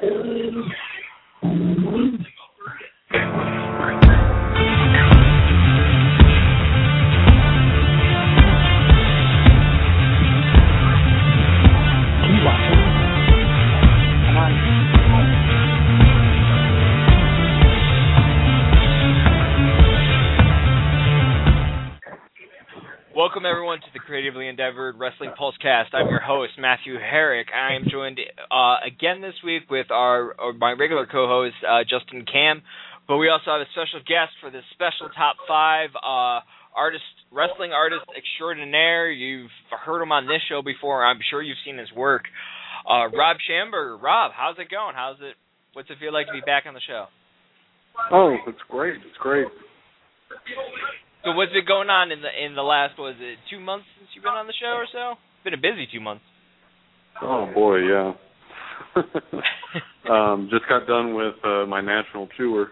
Welcome, everyone, to the Creatively Endeavored Wrestling Pulsecast. I'm your host, Matthew Herrick. I am joined again this week with my regular co-host, Justin Cam, but we also have a special guest for this special Top 5 wrestling artist extraordinaire. You've heard him on this show before. I'm sure you've seen his work. Rob Schamberger. Rob, how's it going? What's it feel like to be back on the show? Oh, it's great. It's great. So what's been going on in the last, was it 2 months since you've been on the show or so? It's been a busy 2 months. Oh, boy, yeah. Just got done with my national tour.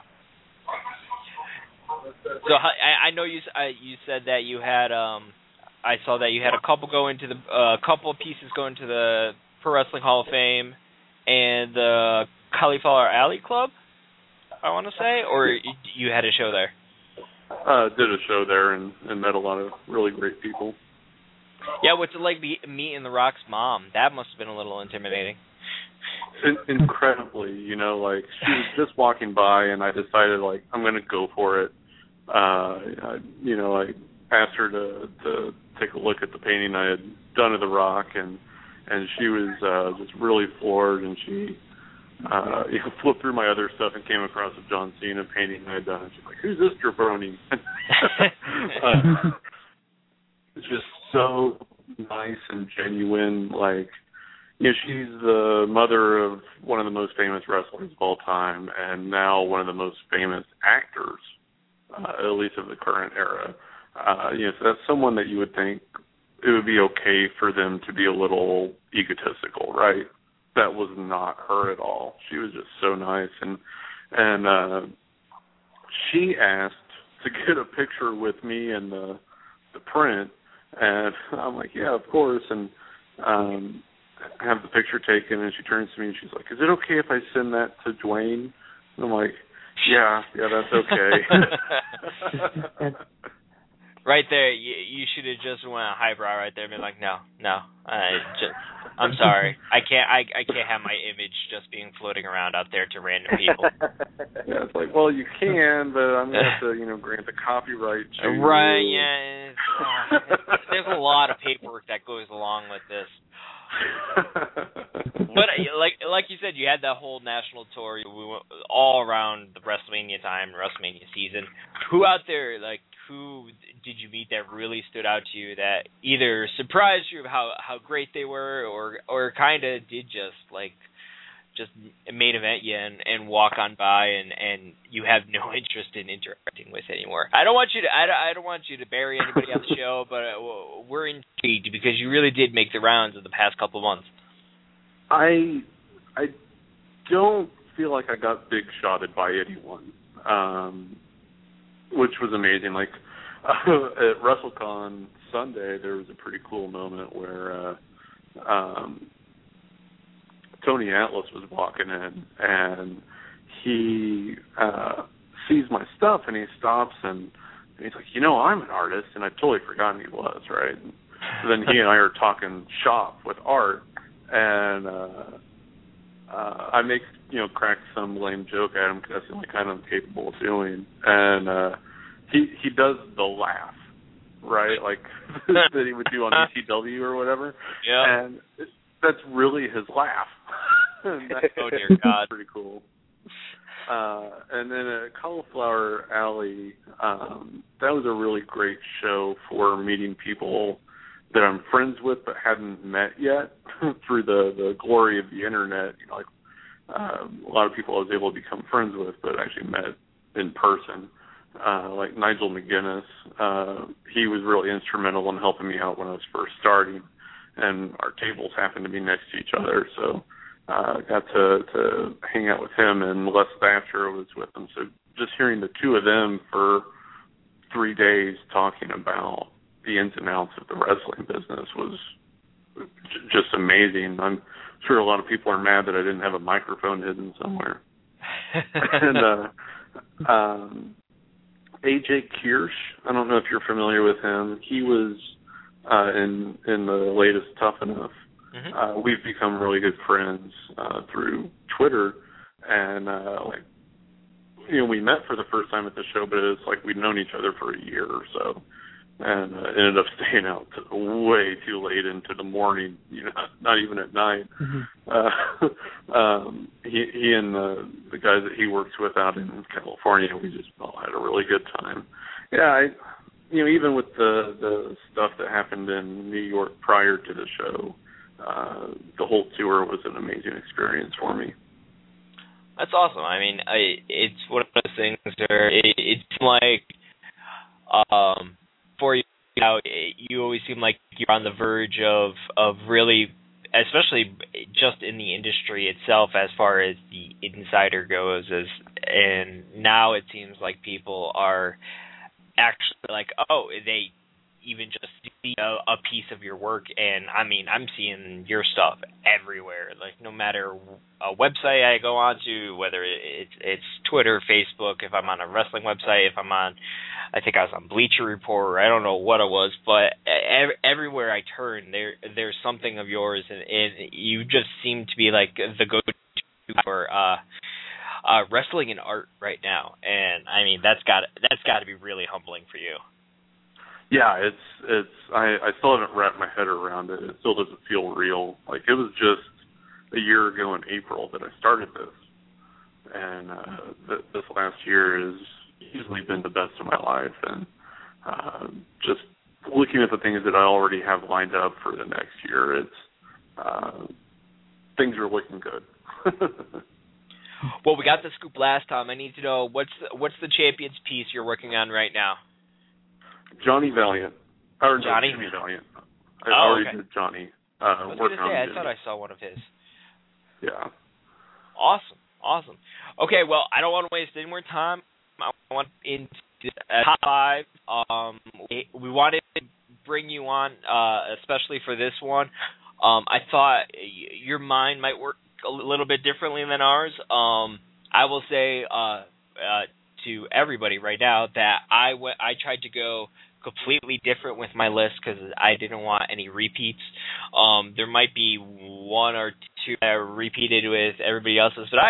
So I know you said that you had I saw that you had a couple of pieces go into the Pro Wrestling Hall of Fame and the Cauliflower Alley Club, I want to say, or you had a show there? Did a show there and met a lot of really great people. Yeah, what's it like meeting The Rock's mom? That must have been a little intimidating. Incredibly, she was just walking by, and I decided, I'm going to go for it. I asked her to take a look at the painting I had done of The Rock, and she was just really floored, and she flipped through my other stuff and came across a John Cena painting I had done. And she's like, "Who's this jabroni?" It's just so nice and genuine. She's the mother of one of the most famous wrestlers of all time, and now one of the most famous actors, at least of the current era. So that's someone that you would think it would be okay for them to be a little egotistical, right? That was not her at all. She was just so nice, and she asked to get a picture with me and the print, and I'm like, yeah, of course, and I have the picture taken, and she turns to me and she's like, "Is it okay if I send that to Dwayne?" And I'm like, yeah, that's okay. Right there, you should have just went highbrow right there and been like, no, I'm sorry, I can't have my image just being floating around out there to random people. Yeah, it's like, well, you can, but I'm going to have to, grant the copyright to you. Right, yeah. There's a lot of paperwork that goes along with this. But like you said, you had that whole national tour. We went all around the WrestleMania time, WrestleMania season. Who out there, who did you meet that really stood out to you, that either surprised you of how great they were, or kind of did just main event you and walk on by and you have no interest in interacting with anymore? I don't want you to bury anybody on the show, but we're intrigued because you really did make the rounds of the past couple of months. I don't feel like I got big shotted by anyone, which was amazing. At WrestleCon Sunday, there was a pretty cool moment where Tony Atlas was walking in, and he sees my stuff, and he stops, and he's like, I'm an artist, and I'd totally forgotten he was, right? So then he and I are talking shop with art, and I make, crack some lame joke at him because that's the only kind I'm capable of doing, and he does the laugh, right, that he would do on ECW or whatever, yeah, and that's really his laugh. Oh, dear God. Pretty cool. And then at Cauliflower Alley, that was a really great show for meeting people that I'm friends with but hadn't met yet through the glory of the internet. A lot of people I was able to become friends with but actually met in person. Like Nigel McGuinness, he was really instrumental in helping me out when I was first starting, and our tables happened to be next to each other, so got to hang out with him, and Les Thatcher was with him. So just hearing the two of them for 3 days talking about the ins and outs of the wrestling business was just amazing. I'm sure a lot of people are mad that I didn't have a microphone hidden somewhere. And AJ Kirsch, I don't know if you're familiar with him. He was in the latest Tough Enough. Mm-hmm. We've become really good friends through Twitter, and we met for the first time at the show, but it's like we'd known each other for a year or so, and ended up staying out way too late into the morning, not even at night. Mm-hmm. He and the guys that he works with out in California, we just all had a really good time. Yeah, even with the stuff that happened in New York prior to the show, the whole tour was an amazing experience for me. That's awesome. I mean, it's one of those things where it's like, for you, you always seem like you're on the verge of really, especially just in the industry itself, as far as the insider goes, and now it seems like people are actually like, oh, they even just see a piece of your work, and I mean, I'm seeing your stuff everywhere. Like, no matter a website I go on to, whether it's Twitter, Facebook, if I'm on a wrestling website, if I'm on, I think I was on Bleacher Report, I don't know what it was, but everywhere I turn, there's something of yours, and you just seem to be like the go-to for wrestling and art right now. And I mean, that's got to be really humbling for you. Yeah, it's I still haven't wrapped my head around it. It still doesn't feel real. Like, it was just a year ago in April that I started this, and this last year has easily been the best of my life. And just looking at the things that I already have lined up for the next year, it's things are looking good. Well, we got the scoop last time. I need to know what's the champion's piece you're working on right now. Johnny Valiant. Or Johnny? Jimmy Valiant. I already did Johnny. I was going to say, I thought I saw one of his. Yeah. Awesome. Okay, well, I don't want to waste any more time. I want into the top five. We wanted to bring you on, especially for this one. I thought your mind might work a little bit differently than ours. I will say to everybody right now that I tried to go completely different with my list because I didn't want any repeats. There might be one or two that I repeated with everybody else's, but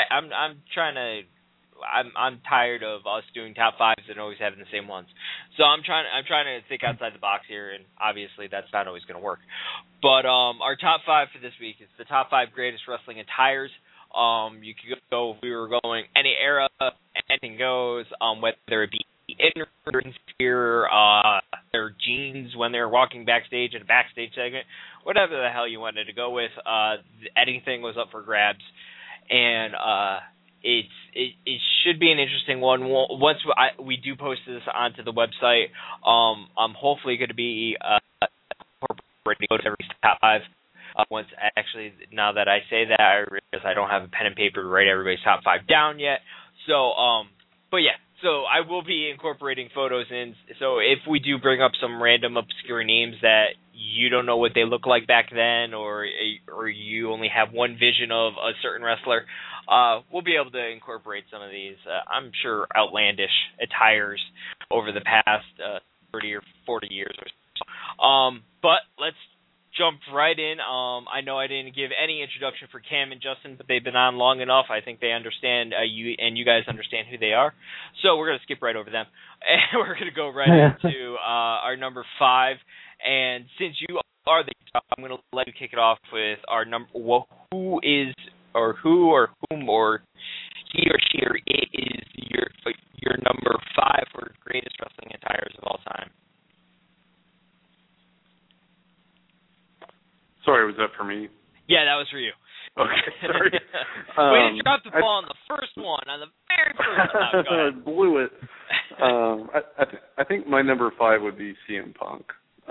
I'm tired of us doing top fives and always having the same ones. So I'm trying to think outside the box here, and obviously that's not always going to work. But our top five for this week is the top five greatest wrestling attires. You could go, if we were going any era, anything goes, whether it be in-ring gear, their jeans when they're walking backstage in a backstage segment, whatever the hell you wanted to go with, anything was up for grabs. And it should be an interesting one. Once we do post this onto the website, I'm hopefully going to be incorporating every top five. Once actually, now that I say that, I realize I don't have a pen and paper to write everybody's top five down yet. So, but yeah, so I will be incorporating photos in. So if we do bring up some random obscure names that you don't know what they look like back then, or you only have one vision of a certain wrestler, we'll be able to incorporate some of these, I'm sure, outlandish attires over the past 30 or 40 years or so. But let's jump right in. I know I didn't give any introduction for Cam and Justin, but they've been on long enough. I think they understand you, and you guys understand who they are. So we're going to skip right over them, and we're going to go right into our number five. And since you are the top, I'm going to let you kick it off with our number. Well, who or whom or he or she or it is your number five for greatest wrestling attires of all time? Sorry, was that for me? Yeah, that was for you. Okay, sorry. Way to drop the ball on the first one, on the very first one. Go ahead. Blew it. I think my number five would be CM Punk.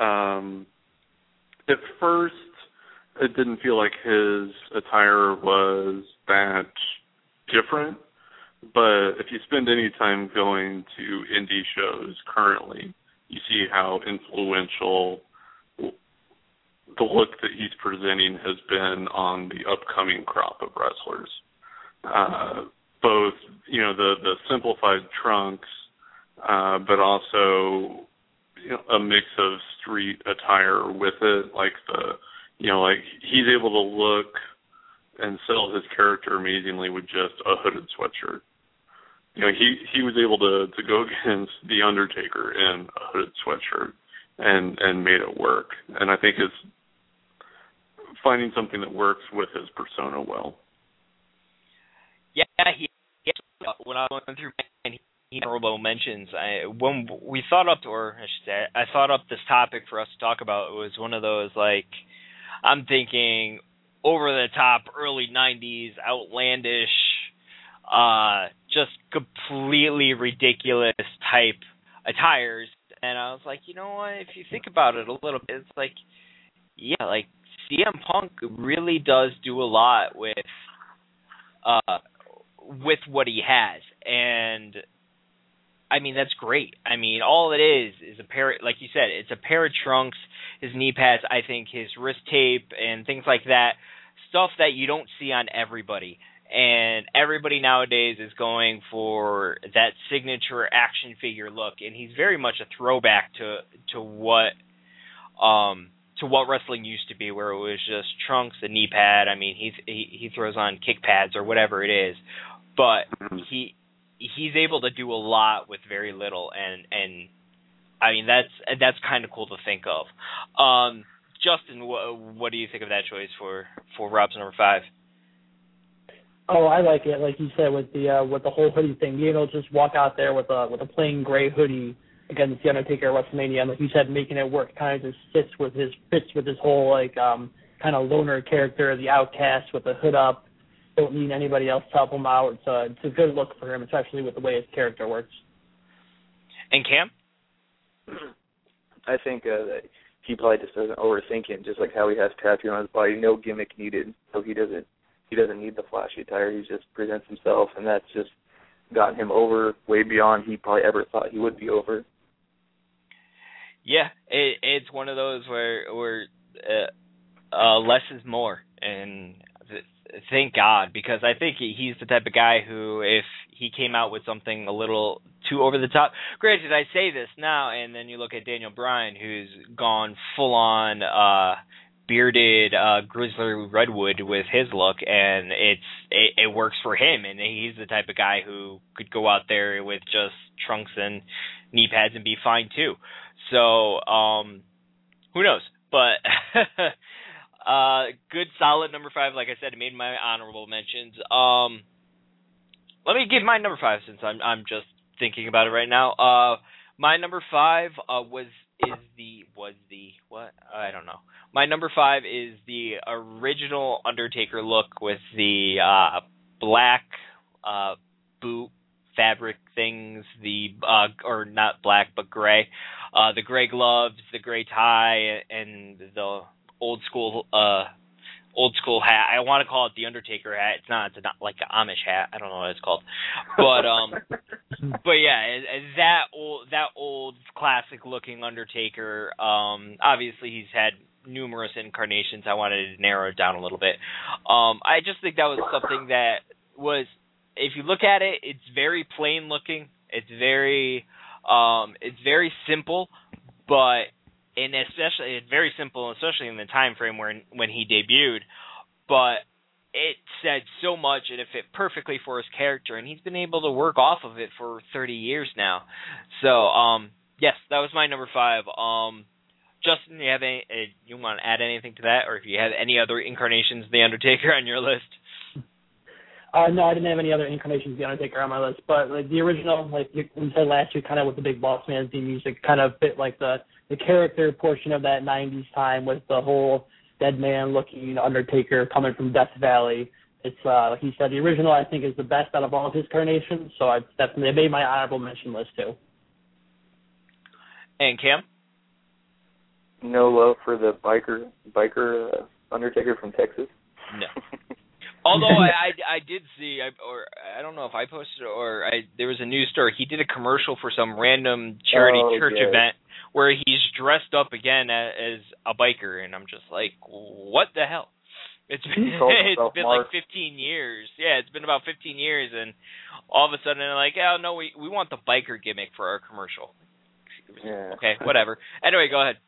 At first, it didn't feel like his attire was that different, but if you spend any time going to indie shows currently, you see how influential the look that he's presenting has been on the upcoming crop of wrestlers. Both, the simplified trunks, but also, a mix of street attire with it, like he's able to look and sell his character amazingly with just a hooded sweatshirt. He was able to go against The Undertaker in a hooded sweatshirt and made it work. And I think it's finding something that works with his persona well. Yeah, when I went through honorable mentions, when we thought up, or I should say, I thought up this topic for us to talk about. It was one of those, like, I'm thinking over the top, early 90s, outlandish, just completely ridiculous type attires. And I was like, you know what, if you think about it a little bit, it's like, yeah, like CM Punk really does do a lot with what he has. And I mean, that's great. I mean, all it is a pair, like you said, it's a pair of trunks, his knee pads, I think his wrist tape and things like that, stuff that you don't see on everybody. And everybody nowadays is going for that signature action figure look, and he's very much a throwback to what wrestling used to be, where it was just trunks, a knee pad. I mean, he throws on kick pads or whatever it is, but he's able to do a lot with very little, and I mean that's kind of cool to think of. Justin, what do you think of that choice for Rob's number 5? Oh, I like it, like you said, with the whole hoodie thing. Just walk out there with a plain gray hoodie against the Undertaker at WrestleMania, and like you said, making it work kind of just fits with his whole like kind of loner character, the outcast with the hood up. Don't need anybody else to help him out. It's a good look for him, especially with the way his character works. And Cam? I think that he probably just doesn't overthink it, just like how he has tattooed on his body, no gimmick needed, so he doesn't need the flashy attire. He just presents himself, and that's just gotten him over way beyond he probably ever thought he would be over. Yeah, it's one of those where less is more, and thank God, because I think he's the type of guy who, if he came out with something a little too over the top, granted, I say this now, and then you look at Daniel Bryan, who's gone full on bearded Grizzly Redwood with his look, and it works for him, and he's the type of guy who could go out there with just trunks and knee pads and be fine too. So who knows? But good solid number 5. Like I said, I made my honorable mentions. Let me give my number 5 since I'm just thinking about it right now. My number 5 I don't know. My number 5 is the original Undertaker look with the black boot fabric things, or not black but gray, the gray gloves, the gray tie, and the old school hat. I want to call it the Undertaker hat. It's not like an Amish hat. I don't know what it's called, but yeah, that old classic looking Undertaker. Obviously he's had numerous incarnations. I wanted to narrow it down a little bit. I just think that was something that was, if you look at it, it's very plain looking. It's very simple, but especially in the time frame when he debuted. But it said so much, and it fit perfectly for his character, and he's been able to work off of it for 30 years now. So, yes, that was my number 5. Justin, you want to add anything to that, or if you have any other incarnations of The Undertaker on your list? No, I didn't have any other incarnations of The Undertaker on my list, but like the original, like you said last year, kind of with the Big Boss Man theme music, kind of fit like the character portion of that 90s time with the whole dead man looking Undertaker coming from Death Valley. It's like he said, the original I think is the best out of all of his incarnations, so I definitely made my honorable mention list too. And Cam? No love for the biker Undertaker from Texas? No. Although I did see, or I don't know if I posted it, or there was a news story. He did a commercial for some random charity church event where he's dressed up again as a biker, and I'm just like, what the hell? It's been like 15 years. Yeah, it's been about 15 years, and all of a sudden they're like, oh no, we want the biker gimmick for our commercial. Yeah. Okay, whatever. Anyway, go ahead.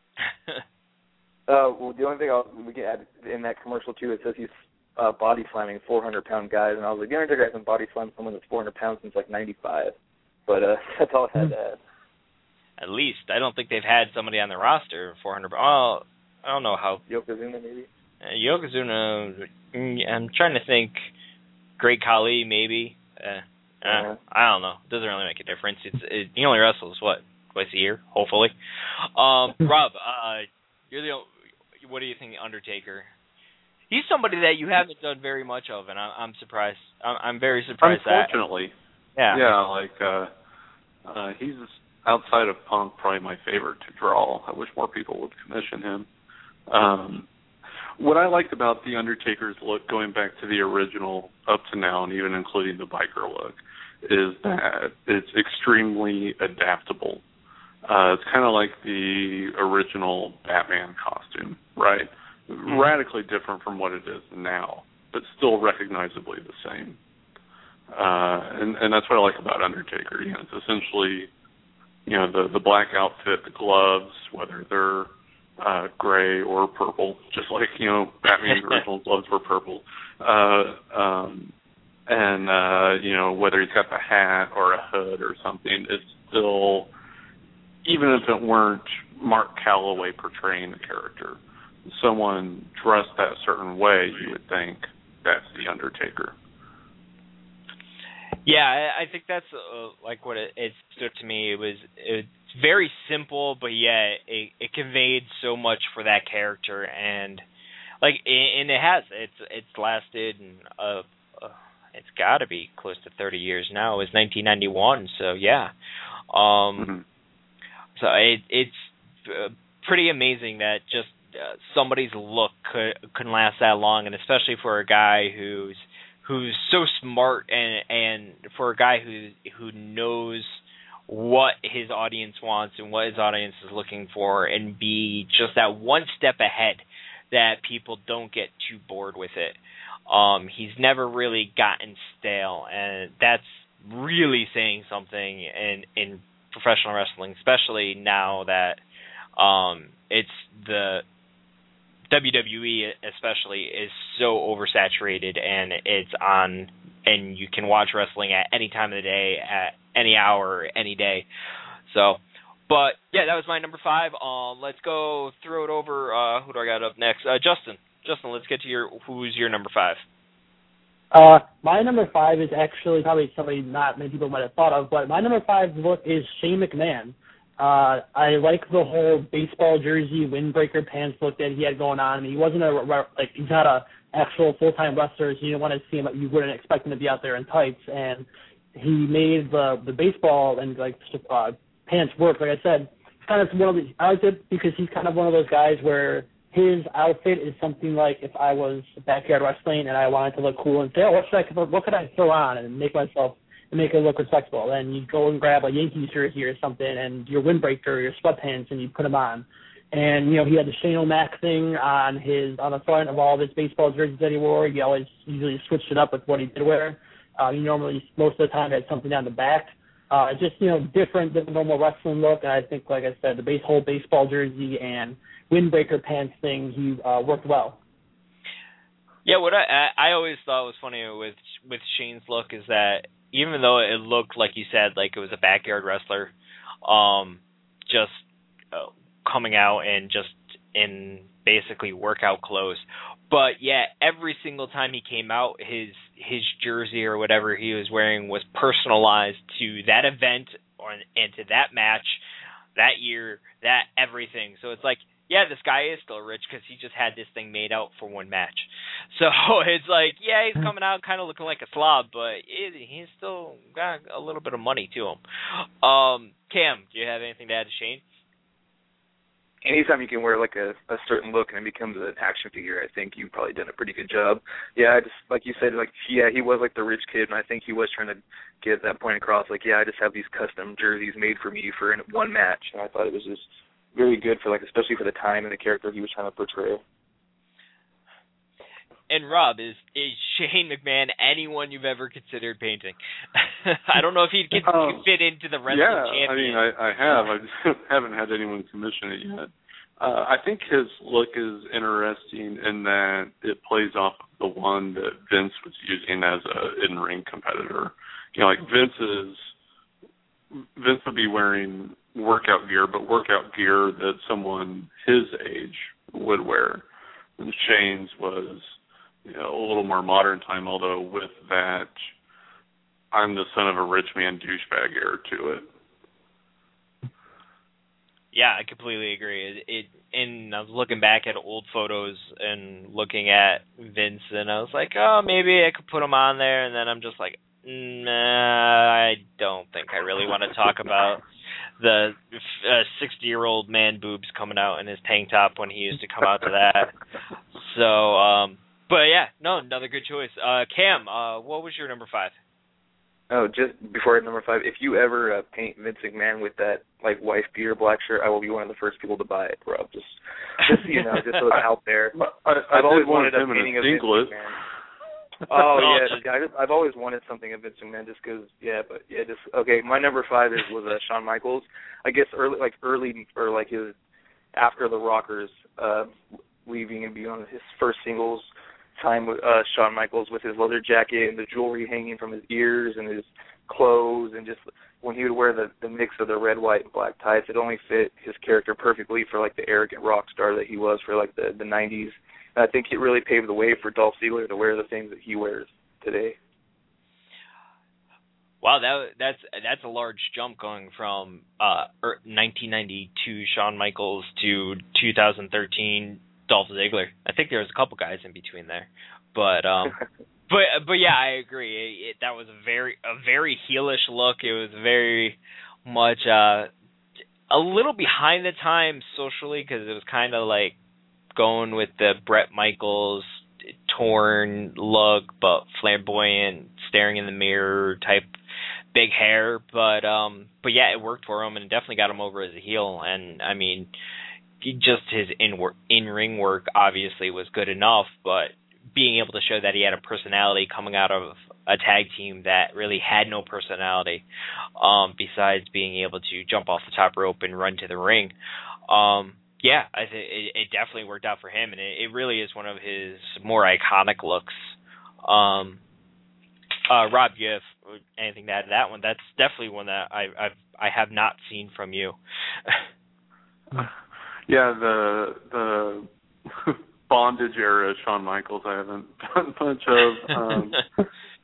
Well, the only thing we can add in that commercial too, it says he's body slamming 400-pound guys, and I was like, the Undertaker hasn't body slammed someone that's 400 pounds since like '95. But that's all I had to add. At least I don't think they've had somebody on the roster 400. Oh, I don't know how. Yokozuna maybe. Yokozuna. I'm trying to think. Great Khali maybe. I don't know. It doesn't really make a difference. He only wrestles twice a year, hopefully. Rob, you're the. What do you think, Undertaker? He's somebody that you haven't done very much of, and I'm surprised. I'm very surprised. Unfortunately. Yeah. He's outside of Punk probably my favorite to draw. I wish more people would commission him. What I liked about the Undertaker's look, going back to the original up to now, and even including the biker look, is that it's extremely adaptable. It's kind of like the original Batman costume, right? Mm-hmm. Radically different from what it is now, but still recognizably the same. And that's what I like about Undertaker. It's essentially, the black outfit, the gloves, whether they're gray or purple, just like, Batman's original gloves were purple. And whether he's got the hat or a hood or something, it's still, even if it weren't Mark Calloway portraying the character, someone dressed that certain way, you would think that's the Undertaker. Yeah, I think that's like what it stood to me. It's very simple, but yeah, it conveyed so much for that character, and it has. It's lasted, and it's got to be close to 30 years now. It was 1991, so yeah. So it's pretty amazing that just somebody's look can last that long, and especially for a guy who's so smart, and for a guy who knows what his audience wants and what his audience is looking for, and be just that one step ahead that people don't get too bored with it. He's never really gotten stale, and that's really saying something in professional wrestling, especially now that it's the WWE especially is so oversaturated, and it's on, and you can watch wrestling at any time of the day, at any hour, any day. So, but yeah, that was my number 5. Let's go throw it over. Who do I got up next? Justin, let's get to who's your number 5? My number 5 is actually probably somebody not many people might have thought of, but my number 5 look is Shane McMahon. I like the whole baseball jersey windbreaker pants look that he had going on. I mean, he wasn't he's not a actual full-time wrestler, so you didn't want to see him. You wouldn't expect him to be out there in tights, and he made the baseball and pants work. Like I said, it's kind of I like it because he's kind of one of those guys where his outfit is something like if I was backyard wrestling and I wanted to look cool and say, what could I throw on and make it look respectable. And you go and grab a Yankees jersey or something and your windbreaker or your sweatpants and you put them on. And, he had the Shane O'Mac thing on the front of all of his baseball jerseys that he wore. He always usually switched it up with what he did wear. He normally, most of the time, had something on the back. Just, different than the normal wrestling look. And I think, like I said, the whole baseball jersey and windbreaker pants thing, he worked well. Yeah, what I always thought was funny with Shane's look is that even though it looked, like you said, like it was a backyard wrestler, just coming out and just in basically workout clothes. But yeah, every single time he came out, his jersey or whatever he was wearing was personalized to that event and to that match, that year, that everything. So it's like, yeah, this guy is still rich because he just had this thing made out for one match. So it's like, yeah, he's coming out kind of looking like a slob, but he's still got a little bit of money to him. Cam, do you have anything to add to Shane? anytime you can wear like a certain look and it becomes an action figure, I think you've probably done a pretty good job. Yeah, I just, like you said, like, yeah, he was like the rich kid, and I think he was trying to get that point across. Like, yeah, I just have these custom jerseys made for me for one match, and I thought it was just very good for, like, especially for the time and the character he was trying to portray. And Rob, is Shane McMahon anyone you've ever considered painting? I don't know if he'd fit into the wrestling champion. I mean, I have. I just haven't had anyone commission it yet. I think his look is interesting in that it plays off the one that Vince was using as a in-ring competitor. You know, like Vince would be wearing workout gear, but workout gear that someone his age would wear. And Shane's was, you know, a little more modern time, although with that I'm the son of a rich man douchebag air to it. Yeah, I completely agree. And I was looking back at old photos and looking at Vince, and I was like, oh, maybe I could put him on there. And then I'm just like, nah, I don't think I really want to talk about the 60-year-old man boobs coming out in his tank top when he used to come out to that. So, but yeah, no, another good choice. Cam, what was your number 5? Oh, just before I hit number 5, if you ever paint Vince McMahon with that like wife beater black shirt, I will be one of the first people to buy it, Rob. Just so you know, just so it's out there. I've always wanted a painting of Vince McMahon. Oh yeah, I've always wanted something of Vince McMahon just because. Okay. My number 5 was Shawn Michaels. I guess early or like his after the Rockers leaving and being on his first singles time with Shawn Michaels with his leather jacket and the jewelry hanging from his ears and his clothes, and just when he would wear the mix of the red, white, and black tights, it only fit his character perfectly for like the arrogant rock star that he was for like the 90s. And I think it really paved the way for Dolph Ziggler to wear the things that he wears today. Wow, that's a large jump going from 1992 Shawn Michaels to 2013 Dolph Ziggler. I think there was a couple guys in between there, but yeah, I agree. That was a very heelish look. It was very much a little behind the times socially, because it was kind of like going with the Bret Michaels torn look, but flamboyant, staring in the mirror type, big hair. But yeah, it worked for him, and it definitely got him over as a heel. And I mean, just his in-ring work obviously was good enough, but being able to show that he had a personality coming out of a tag team that really had no personality, besides being able to jump off the top rope and run to the ring. Yeah, I think it definitely worked out for him, and it really is one of his more iconic looks. Rob, you have anything to add to that one? That's definitely one that I have not seen from you. Yeah, the bondage era Shawn Michaels I haven't done much of.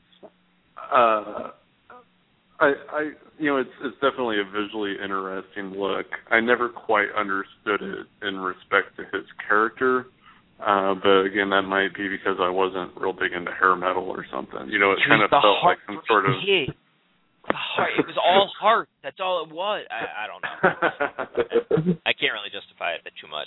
It's definitely a visually interesting look. I never quite understood it in respect to his character, but again, that might be because I wasn't real big into hair metal or something. You know, it kind of felt like some sort of. It was all heart. That's all it was. I don't know. I can't really justify it too much.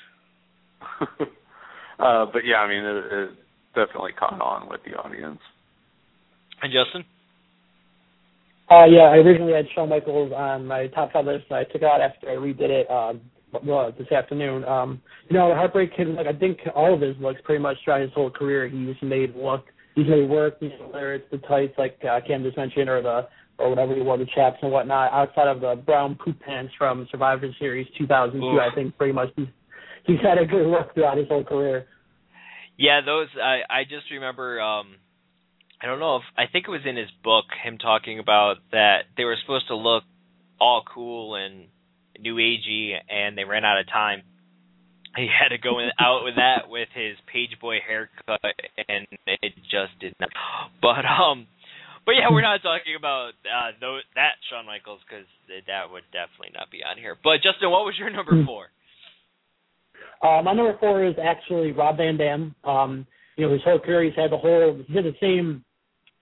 But yeah, I mean, it definitely caught on with the audience. And Justin? Yeah, I originally had Shawn Michaels on my top 5 list. I took it out after I redid it this afternoon. The Heartbreak Kid, like, I think all of his looks pretty much throughout his whole career, he's made work. Whether it's the tights like Cam just mentioned, or whatever he wore, the chaps and whatnot, outside of the brown poop pants from Survivor Series 2002. Oof. I think pretty much he's had a good look throughout his whole career. Yeah, those, I just remember, I don't know I think it was in his book, him talking about that they were supposed to look all cool and new agey, and they ran out of time. He had to go out with that with his page boy haircut, and it just did not. But yeah, we're not talking about that Shawn Michaels, because that would definitely not be on here. But Justin, what was your number 4? My number 4 is actually Rob Van Dam. His whole career he had the same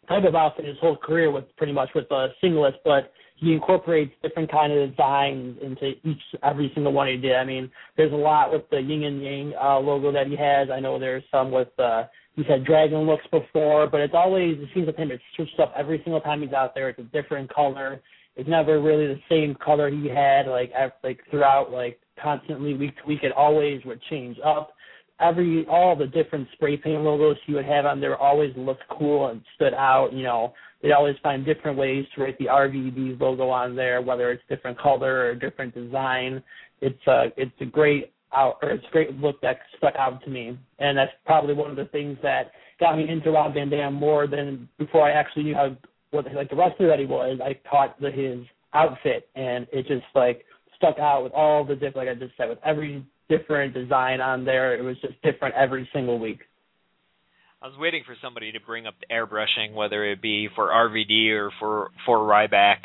type of outfit his whole career with pretty much with singlets, but he incorporates different kind of designs into every single one he did. I mean, there's a lot with the yin and yang logo that he has. I know there's some with he's had dragon looks before, but it seems like him to switch up every single time he's out there. It's a different color. It's never really the same color he had like throughout, like constantly week to week. It always would change up. All the different spray paint logos he would have on there always looked cool and stood out. You know, they'd always find different ways to write the RVD logo on there, whether it's different color or different design. It's a great look that stuck out to me, and that's probably one of the things that got me into Rob Van Dam more than before I actually knew what the wrestler that he was. I caught his outfit, and it just like stuck out with all the different, like I just said, with every different design on there. It was just different every single week. I was waiting for somebody to bring up the airbrushing, whether it be for RVD or for Ryback,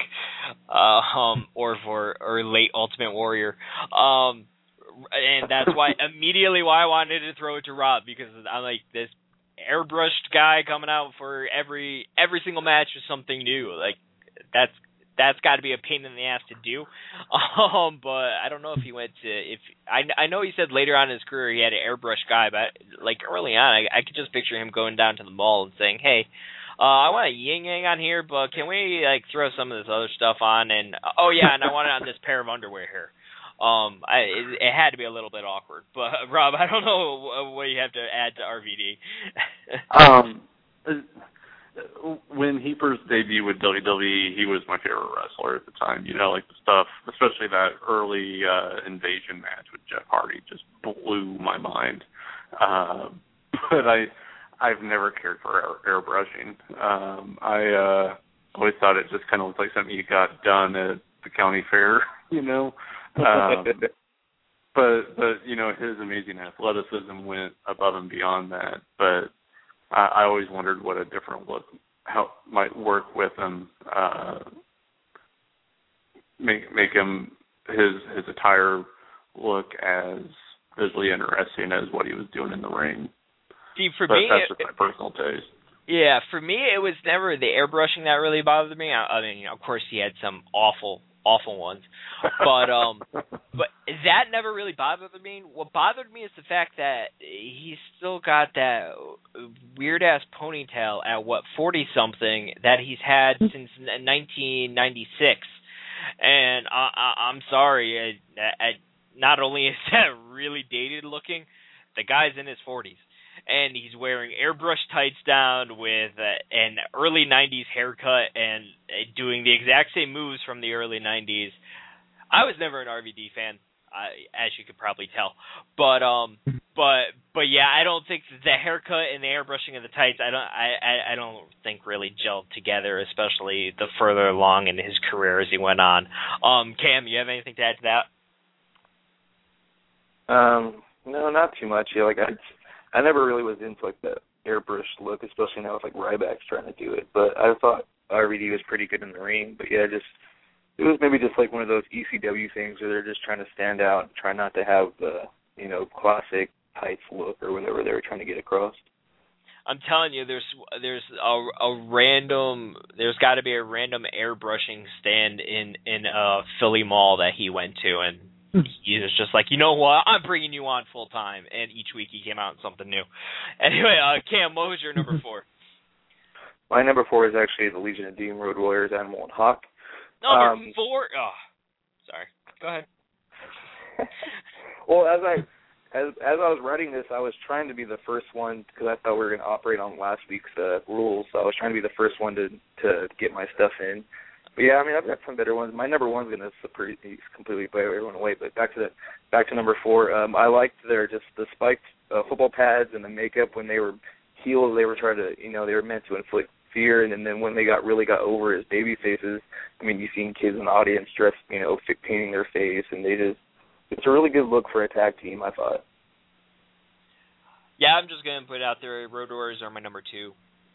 or late Ultimate Warrior. And that's why I wanted to throw it to Rob, because I'm like, this airbrushed guy coming out for every single match is something new. Like that's got to be a pain in the ass to do. But I don't know if he went to I know he said later on in his career he had an airbrush guy, but like early on I could just picture him going down to the mall and saying, hey, I want a yin yang on here, but can we like throw some of this other stuff on? And oh yeah, and I want it on this pair of underwear here. It had to be a little bit awkward, but Rob, I don't know what you have to add to RVD. When he first debuted with WWE, he was my favorite wrestler at the time. You know, like the stuff, especially that early Invasion match with Jeff Hardy, just blew my mind. But I've never cared for airbrushing. I always thought it just kind of looked like something you got done at the county fair, you know. But you know, his amazing athleticism went above and beyond that. But I always wondered what a different look might work with him, make him his attire look as visually interesting as what he was doing in the ring. See, that's just my personal taste. Yeah, for me, it was never the airbrushing that really bothered me. I mean, of course, he had some awful ones, but that never really bothered me. What bothered me is the fact that he's still got that weird ass ponytail at 40-something that he's had since 1996, and I'm sorry. Not only is that really dated looking, the guy's in his 40s. And he's wearing airbrush tights down with an early 90s haircut and doing the exact same moves from the early 90s. I was never an RVD fan, as you could probably tell. But yeah, I don't think the haircut and the airbrushing of the tights, I don't think really gelled together, especially the further along in his career as he went on. Cam, you have anything to add to that? No, not too much. Yeah, like I never really was into like the airbrush look, especially now with like Ryback's trying to do it. But I thought RVD was pretty good in the ring. But yeah, it was maybe just like one of those ECW things where they're just trying to stand out and try not to have the, you know, classic tights look or whatever they were trying to get across. I'm telling you, there's got to be a random airbrushing stand in a Philly mall that he went to, and he was just like, you know what, I'm bringing you on full time, and each week he came out with something new. Anyway, Cam, what was your number 4? My number 4 is actually the Legion of Doom, Road Warriors, Animal, and Hawk. Number 4? Oh, sorry. Go ahead. Well, as I was writing this, I was trying to be the first one, because I thought we were going to operate on last week's rules, so I was trying to be the first one to get my stuff in. But yeah, I mean, I've got some better ones. My number 1 is going to completely blow everyone away. But back to number 4. I liked the spiked football pads and the makeup when they were heels. They were trying to, you know, they were meant to inflict fear. And then when they really got over as baby faces, I mean, you've seen kids in the audience dressed, you know, painting their face, and it's a really good look for a tag team, I thought. Yeah, I'm just going to put it out there. Road Warriors are my number 2.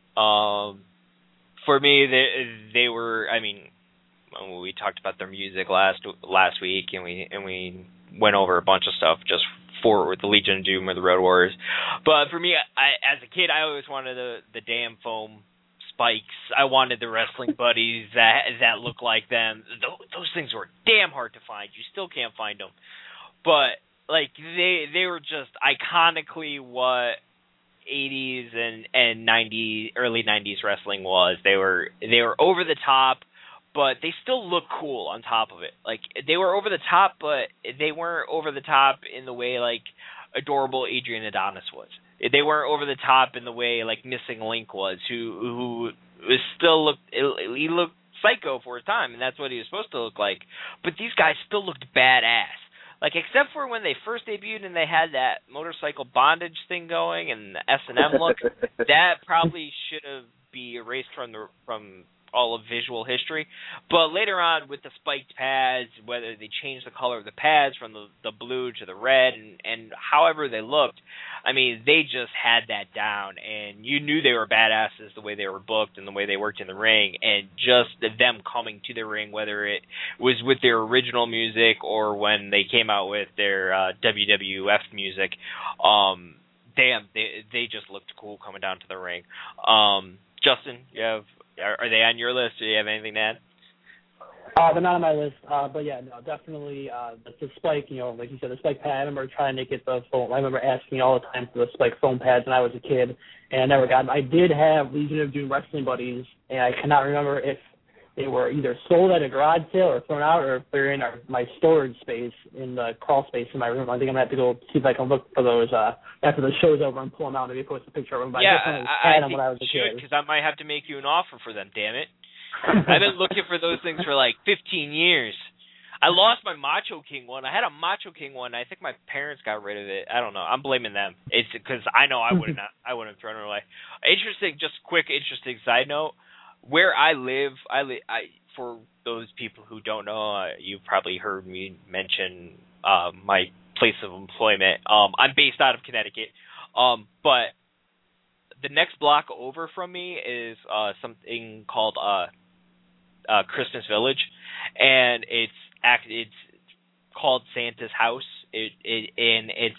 For me, they were. I mean, we talked about their music last week, and we went over a bunch of stuff just for the Legion of Doom or the Road Warriors. But for me, as a kid, I always wanted the damn foam spikes. I wanted the wrestling buddies that look like them. Those things were damn hard to find. You still can't find them. But like they were just iconically what 80s and 90s, early 90s wrestling was. They were over the top, but they still look cool on top of it. Like they were over the top, but they weren't over the top in the way like adorable Adrian Adonis was. They weren't over the top in the way like Missing Link was, who still looked psycho for his time, and that's what he was supposed to look like. But these guys still looked badass. Like, except for when they first debuted and they had that motorcycle bondage thing going and the S&M look, that probably should have been erased from all of visual history. But later on with the spiked pads, whether they changed the color of the pads from the blue to the red and however they looked, I mean, they just had that down, and you knew they were badasses the way they were booked and the way they worked in the ring, and just them coming to the ring, whether it was with their original music or when they came out with their WWF music, they just looked cool coming down to the ring. Justin, are they on your list? Do you have anything to add? They're not on my list, but yeah, no, definitely the spike, like you said, the spike pad. I remember trying to get the foam. I remember asking all the time for the spike foam pads when I was a kid, and I never got them. I did have Legion of Doom wrestling buddies, and I cannot remember if they were either sold at a garage sale or thrown out, or if they're in my storage space, in the crawl space in my room. I think I'm going to have to go see if I can look for those after the show's over and pull them out and maybe post a picture of them. But yeah, I had them when I was a kid. Because I might have to make you an offer for them, damn it. I've been looking for those things for like 15 years. I lost my Macho King one. I had a Macho King one. I think my parents got rid of it. I don't know. I'm blaming them. It's because I know I wouldn't have thrown it away. Interesting side note. Where I live, for those people who don't know, you've probably heard me mention my place of employment. I'm based out of Connecticut, but the next block over from me is something called Christmas Village, and it's called Santa's House. It's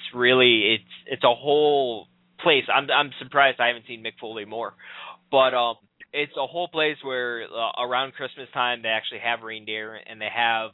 a whole place. I'm surprised I haven't seen Mick Foley more, but it's a whole place where around Christmas time they actually have reindeer, and they have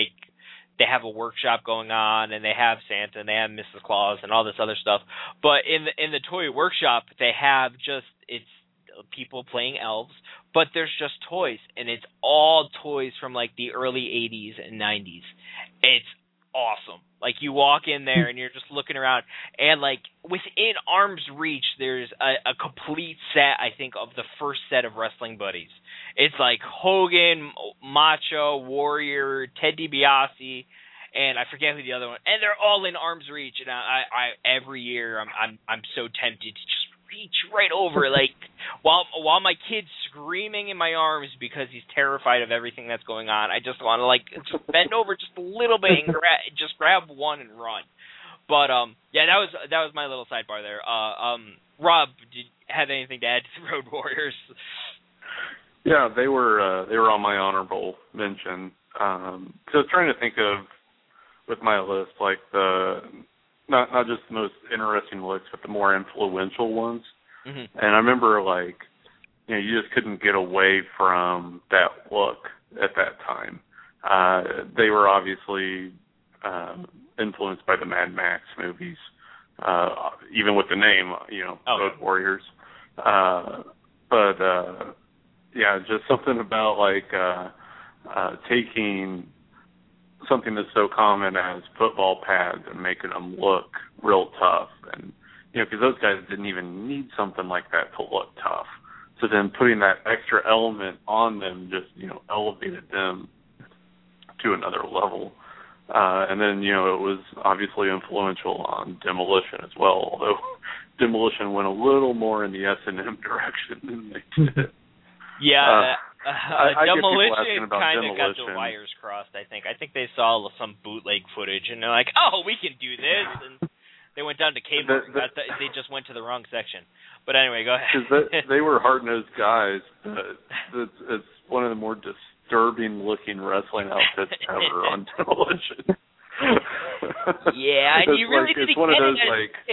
a workshop going on, and they have Santa, and they have Mrs. Claus, and all this other stuff. But in the toy workshop, they have it's people playing elves, but there's just toys, and it's all toys from like the early 80s and 90s. It's awesome. Like, you walk in there and you're just looking around, and like within arm's reach there's a complete set, I think, of the first set of wrestling buddies. It's like Hogan, Macho, Warrior, Ted DiBiase, and I forget who the other one, and they're all in arm's reach, and I every year I'm so tempted to just reach right over, like, while my kid's screaming in my arms because he's terrified of everything that's going on. I just want to, like, just bend over just a little bit and just grab one and run. But yeah, that was my little sidebar there. Rob, did you have anything to add to the Road Warriors? Yeah, they were on my honorable mention. So I was trying to think of, with my list, like the not just the most interesting looks, but the more influential ones. Mm-hmm. And I remember, like, you just couldn't get away from that look at that time. They were obviously influenced by the Mad Max movies, even with the name, Road Warriors. But yeah, just something about, like, taking something that's so common as football pads and making them look real tough. And, because those guys didn't even need something like that to look tough. So then putting that extra element on them just, elevated them to another level. And then, it was obviously influential on Demolition as well, although Demolition went a little more in the S&M direction than they did. Yeah, Demolition kind of got the wires crossed, I think. I think they saw some bootleg footage, and they're like, oh, we can do this, and they went down to cable. They just went to the wrong section. But anyway, go ahead. Because they were hard-nosed guys. It's one of the more disturbing-looking wrestling outfits ever on Demolition. Yeah, and you really didn't get it.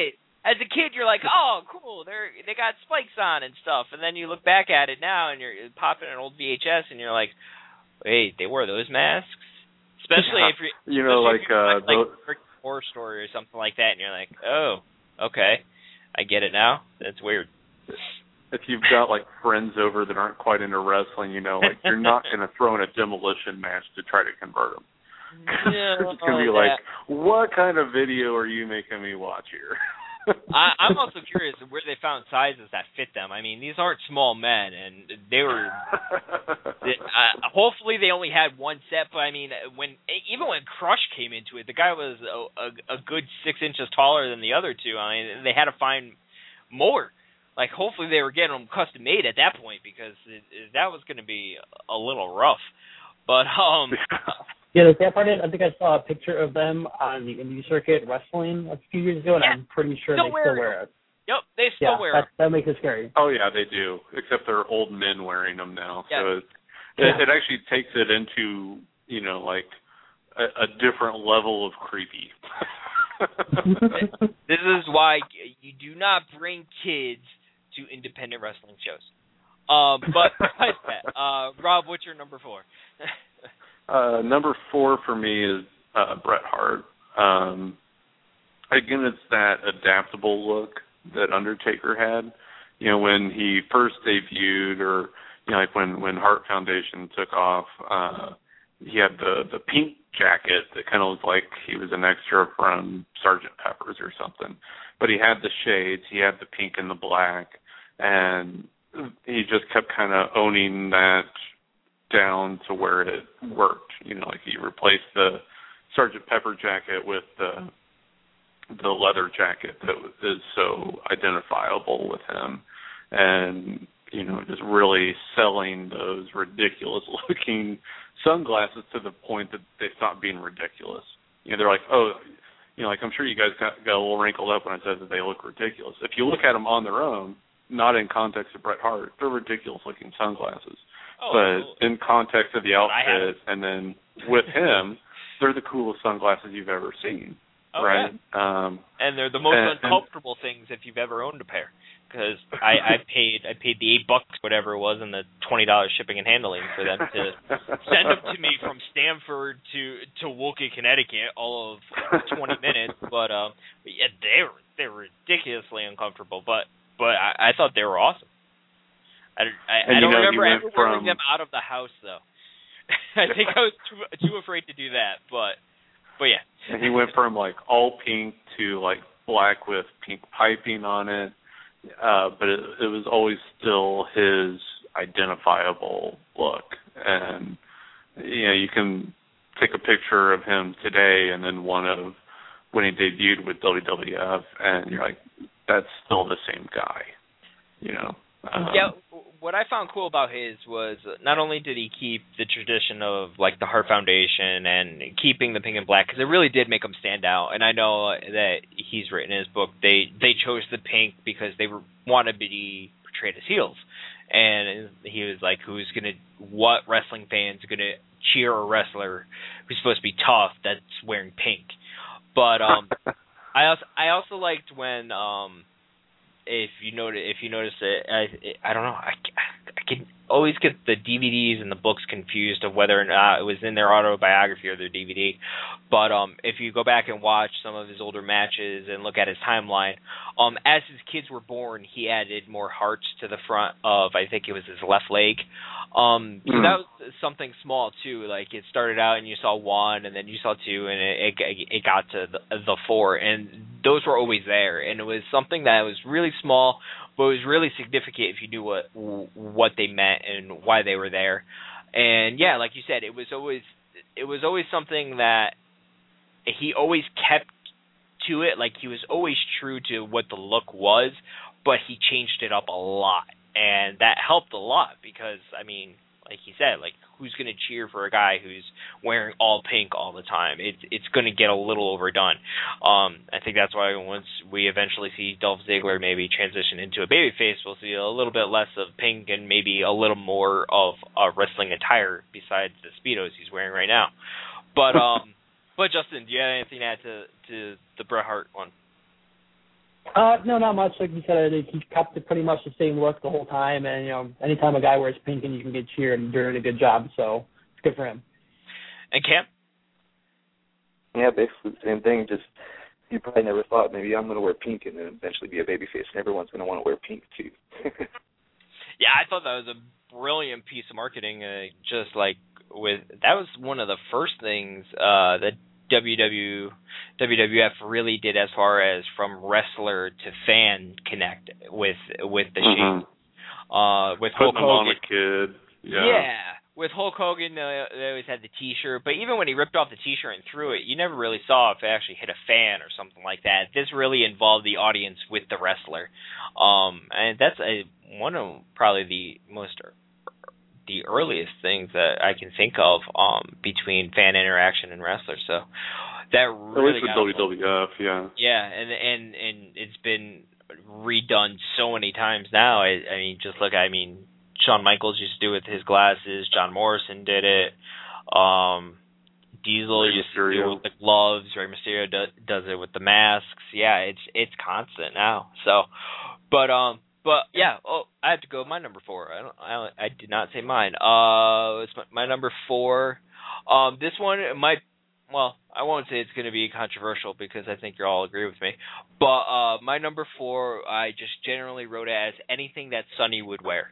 as a kid, you're like, oh, cool, they got spikes on and stuff, and then you look back at it now, and you're popping an old VHS, and you're like, wait, they wore those masks? Especially if you're, like Horror Story or something like that, and you're like, oh, okay, I get it now. That's weird. If you've got like friends over that aren't quite into wrestling, like you're not going to throw in a demolition match to try to convert them. No, it's going to be like, what kind of video are you making me watch here? I'm also curious where they found sizes that fit them. I mean, these aren't small men, and they were. Hopefully, they only had one set. But I mean, even when Crush came into it, the guy was a good 6 inches taller than the other two. I mean, they had to find more. Like, hopefully, they were getting them custom made at that point, because that was going to be a little rough. But yeah, the sad part is, I think I saw a picture of them on the indie circuit wrestling a few years ago, and I'm pretty sure they still wear it. Yep, they still wear it. That makes it scary. Oh, yeah, they do, except they're old men wearing them now. Yeah. So it actually takes it into, like, a different level of creepy. This is why you do not bring kids to independent wrestling shows. But besides that, Rob, what's your number 4? Number 4 for me is Bret Hart. Again, it's that adaptable look that Undertaker had. When he first debuted, or like when Hart Foundation took off, he had the pink jacket that kind of looked like he was an extra from Sgt. Pepper's or something. But he had the shades, he had the pink and the black, and he just kept kind of owning that down to where it worked. Like he replaced the Sgt. Pepper jacket with the leather jacket that is so identifiable with him, and just really selling those ridiculous looking sunglasses to the point that they stopped being ridiculous. They're like, oh, like I'm sure you guys got a little wrinkled up when I said that they look ridiculous. If you look at them on their own, not in context of Bret Hart, they're ridiculous looking sunglasses. But in context of the outfit, and then with him, they're the coolest sunglasses you've ever seen, right? Yeah. And they're the most uncomfortable things if you've ever owned a pair. Because I paid the $8, whatever it was, and the $20 shipping and handling for them to send them to me from Stamford to Woolkey, Connecticut, all of 20 minutes. But yeah, they were ridiculously uncomfortable. But I thought they were awesome. I don't remember ever wearing them out of the house, though. I think I was too afraid to do that, but yeah. And he went from, like, all pink to, like, black with pink piping on it, but it was always still his identifiable look. And, you can take a picture of him today and then one of when he debuted with WWF, and you're like, that's still the same guy, Yeah, what I found cool about his was not only did he keep the tradition of like the Hart Foundation and keeping the pink and black, because it really did make him stand out. And I know that he's written in his book they chose the pink because they wanted to be portrayed as heels, and he was like, what wrestling fans are gonna cheer a wrestler who's supposed to be tough that's wearing pink? But I also liked when if you notice it, I don't know. I can always get the DVDs and the books confused of whether or not it was in their autobiography or their DVD. But if you go back and watch some of his older matches and look at his timeline, as his kids were born, he added more hearts to the front of, I think it was his left leg. So that was something small too. Like it started out and you saw 1, and then you saw 2, and it got to the 4, and those were always there. And it was something that was really small, but it was really significant if you knew what they meant and why they were there. And yeah, like you said, it was always something that he always kept to it. Like he was always true to what the look was, but he changed it up a lot. And that helped a lot because, I mean, like he said, like who's going to cheer for a guy who's wearing all pink all the time? It's going to get a little overdone. I think that's why once we eventually see Dolph Ziggler maybe transition into a babyface, we'll see a little bit less of pink and maybe a little more of wrestling attire besides the Speedos he's wearing right now. But Justin, do you have anything to add to the Bret Hart one? No, not much. Like you said, he kept it pretty much the same look the whole time, and anytime a guy wears pink and you can get cheered, and doing a good job, so it's good for him. And Cam? Yeah, basically the same thing. Just you probably never thought maybe I'm going to wear pink and then eventually be a babyface, and everyone's going to want to wear pink too. Yeah, I thought that was a brilliant piece of marketing. Just like that was one of the first things that WWF really did as far as from wrestler to fan connect with the shape. With Hulk Putting them on a kid. Yeah. With Hulk Hogan, they always had the T-shirt, but even when he ripped off the T-shirt and threw it, you never really saw if it actually hit a fan or something like that. This really involved the audience with the wrestler, and that's one of probably the earliest things that I can think of between fan interaction and wrestlers. So that really got WWF, yeah. Yeah, and it's been redone so many times now. I mean, just look. I mean, Shawn Michaels used to do it with his glasses. John Morrison did it. Diesel used to do it with the gloves. Rey Mysterio does it with the masks. Yeah, it's constant now. So, but yeah. Oh, I have to go with my number 4. I did not say mine. It's my number 4. This one might. Well, I won't say it's going to be controversial because I think you all agree with me. But my number 4, I just generally wrote it as anything that Sonny would wear.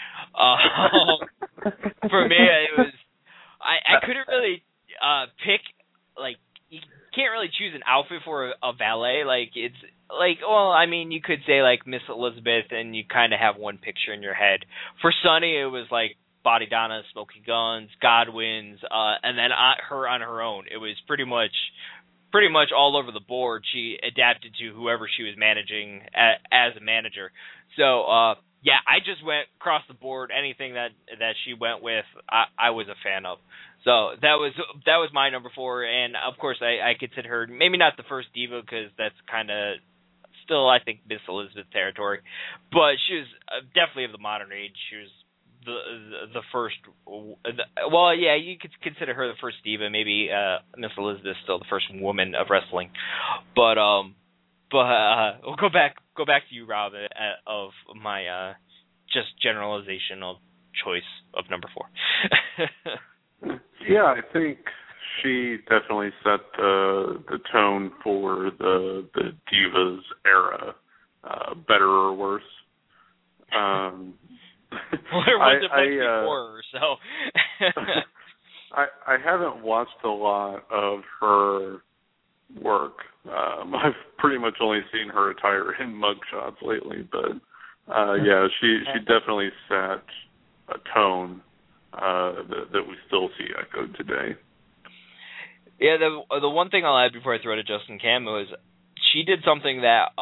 For me, it was I couldn't really pick, like, you can't really choose an outfit for a valet. Like, it's like, well, I mean, you could say like Miss Elizabeth, and you kind of have one picture in your head. For Sonny, it was like Body Donna, Smoking Guns, Godwin's, and then her on her own. It was pretty much all over the board. She adapted to whoever she was managing as a manager. So, yeah, I just went across the board. Anything that she went with, I was a fan of. So that was my number 4, and of course I consider her maybe not the first diva because that's kind of still I think Miss Elizabeth territory, but she was definitely of the modern age. She was the first. Well, yeah, you could consider her the first diva. Maybe Miss Elizabeth still the first woman of wrestling, but we'll go back to you, Rob, of my just generalizational choice of number 4. Yeah, I think she definitely set the tone for the Divas era, better or worse. Well, there wasn't much before, so. I haven't watched a lot of her work. I've pretty much only seen her attire in mugshots lately, but yeah, she definitely set a tone that we still see echoed today. Yeah, the one thing I'll add before I throw to Justin Cam was she did something that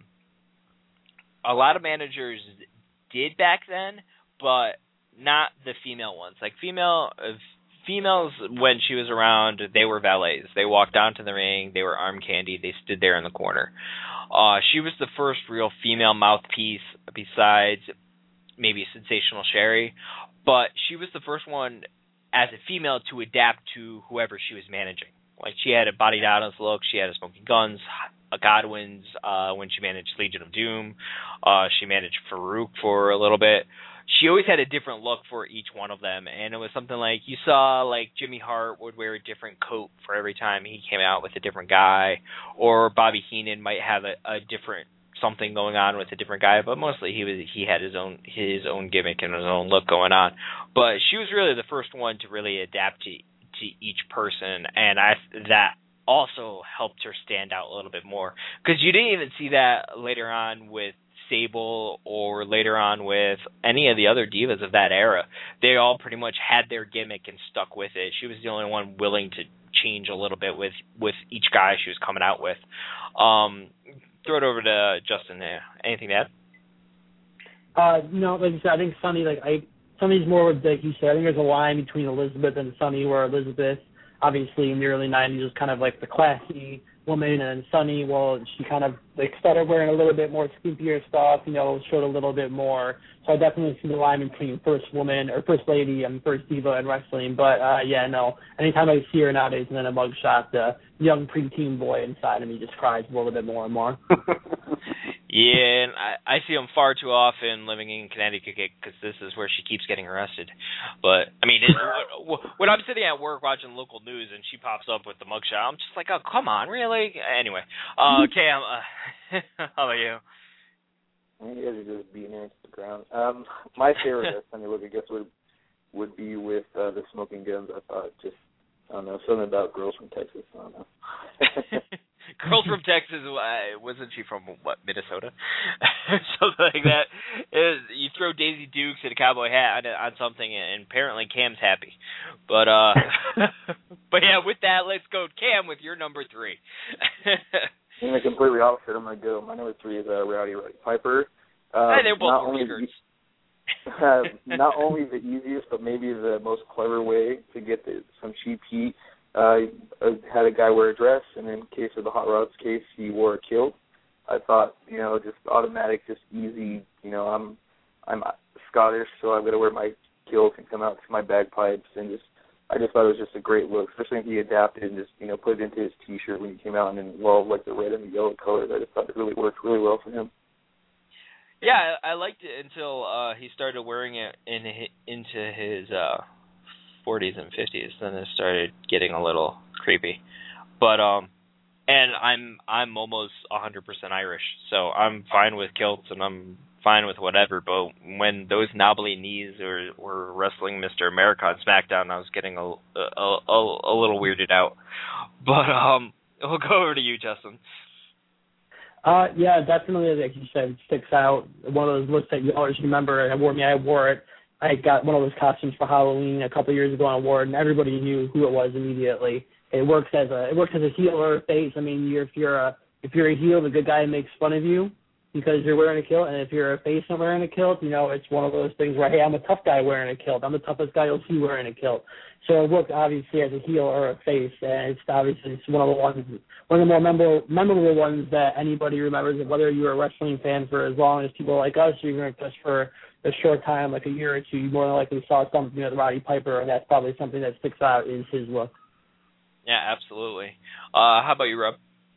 a lot of managers did back then, but not the female ones. Like females, when she was around, they were valets. They walked down to the ring. They were arm candy. They stood there in the corner. She was the first real female mouthpiece besides maybe Sensational Sherry, but she was the first one as a female to adapt to whoever she was managing. Like, she had a Body Donna's look. She had a Smoking Guns, a Godwin's when she managed Legion of Doom. She managed Farouk for a little bit. She always had a different look for each one of them, and it was something like you saw, like Jimmy Hart would wear a different coat for every time he came out with a different guy, or Bobby Heenan might have a different something going on with a different guy, but mostly he had his own gimmick and his own look going on. But she was really the first one to really adapt to each person, and that also helped her stand out a little bit more, because you didn't even see that later on with Sable or later on with any of the other divas of that era. They all pretty much had their gimmick and stuck with it. She was the only one willing to change a little bit with each guy she was coming out with. Throw it over to Justin there. Anything to add? No, like you said, I think Sonny, Sonny's more, like you said, I think there's a line between Elizabeth and Sonny where Elizabeth, obviously in the early 90s was kind of like the classy woman, and Sunny, well, she kind of like started wearing a little bit more skimpier stuff, showed a little bit more. So I definitely see the line between first woman or first lady and first diva in wrestling. But anytime I see her nowadays and then a mugshot, the young preteen boy inside of me just cries a little bit more and more. Yeah, and I see them far too often living in Connecticut because this is where she keeps getting arrested. But, I mean, when I'm sitting at work watching local news and she pops up with the mugshot, I'm just like, oh, come on, really? Anyway, Cam, how about you? You guys are just beating her into the ground. My favorite Sunny look, I guess, would be with the smoking guns. I thought I don't know, something about Girls from Texas. I don't know. Girls from Texas, wasn't she from, Minnesota? Something like that. You throw Daisy Dukes and a cowboy hat on something, and apparently Cam's happy. But but yeah, with that, let's go, Cam, with your number 3. In the completely opposite, I'm going to go. My number 3 is Rowdy Piper. Hey, they're both skirts. Not only the easiest, but maybe the most clever way to get some cheap heat. Had a guy wear a dress, and in case of the Hot Rod's case, he wore a kilt. I thought, just automatic, just easy. I'm Scottish, so I'm going to wear my kilt and come out to my bagpipes, and I just thought it was just a great look, especially if he adapted and just, put it into his T-shirt when he came out and then wove like the red and the yellow colors. I just thought it really worked really well for him. Yeah, I liked it until he started wearing it into his 40s and 50s. Then it started getting a little creepy. But and I'm almost 100% Irish, so I'm fine with kilts and I'm fine with whatever. But when those knobbly knees were wrestling Mr. America on SmackDown, I was getting a little weirded out. But we'll go over to you, Justin. Yeah, definitely, like you said, it sticks out. One of those looks that you always remember. I wore it. I got one of those costumes for Halloween a couple of years ago and I wore it, and everybody knew who it was immediately. It works as a heel or a face. I mean, if you're a heel, the good guy makes fun of you because you're wearing a kilt, and if you're a face and wearing a kilt, it's one of those things where, hey, I'm a tough guy wearing a kilt. I'm the toughest guy you'll see wearing a kilt. So it works obviously as a heel or a face, and it's obviously one of the more memorable ones that anybody remembers. Whether you're a wrestling fan for as long as people like us, or even just for a short time, like a year or two, you more than likely saw something with Roddy Piper, and that's probably something that sticks out is his look. Yeah, absolutely. How about you, Rob?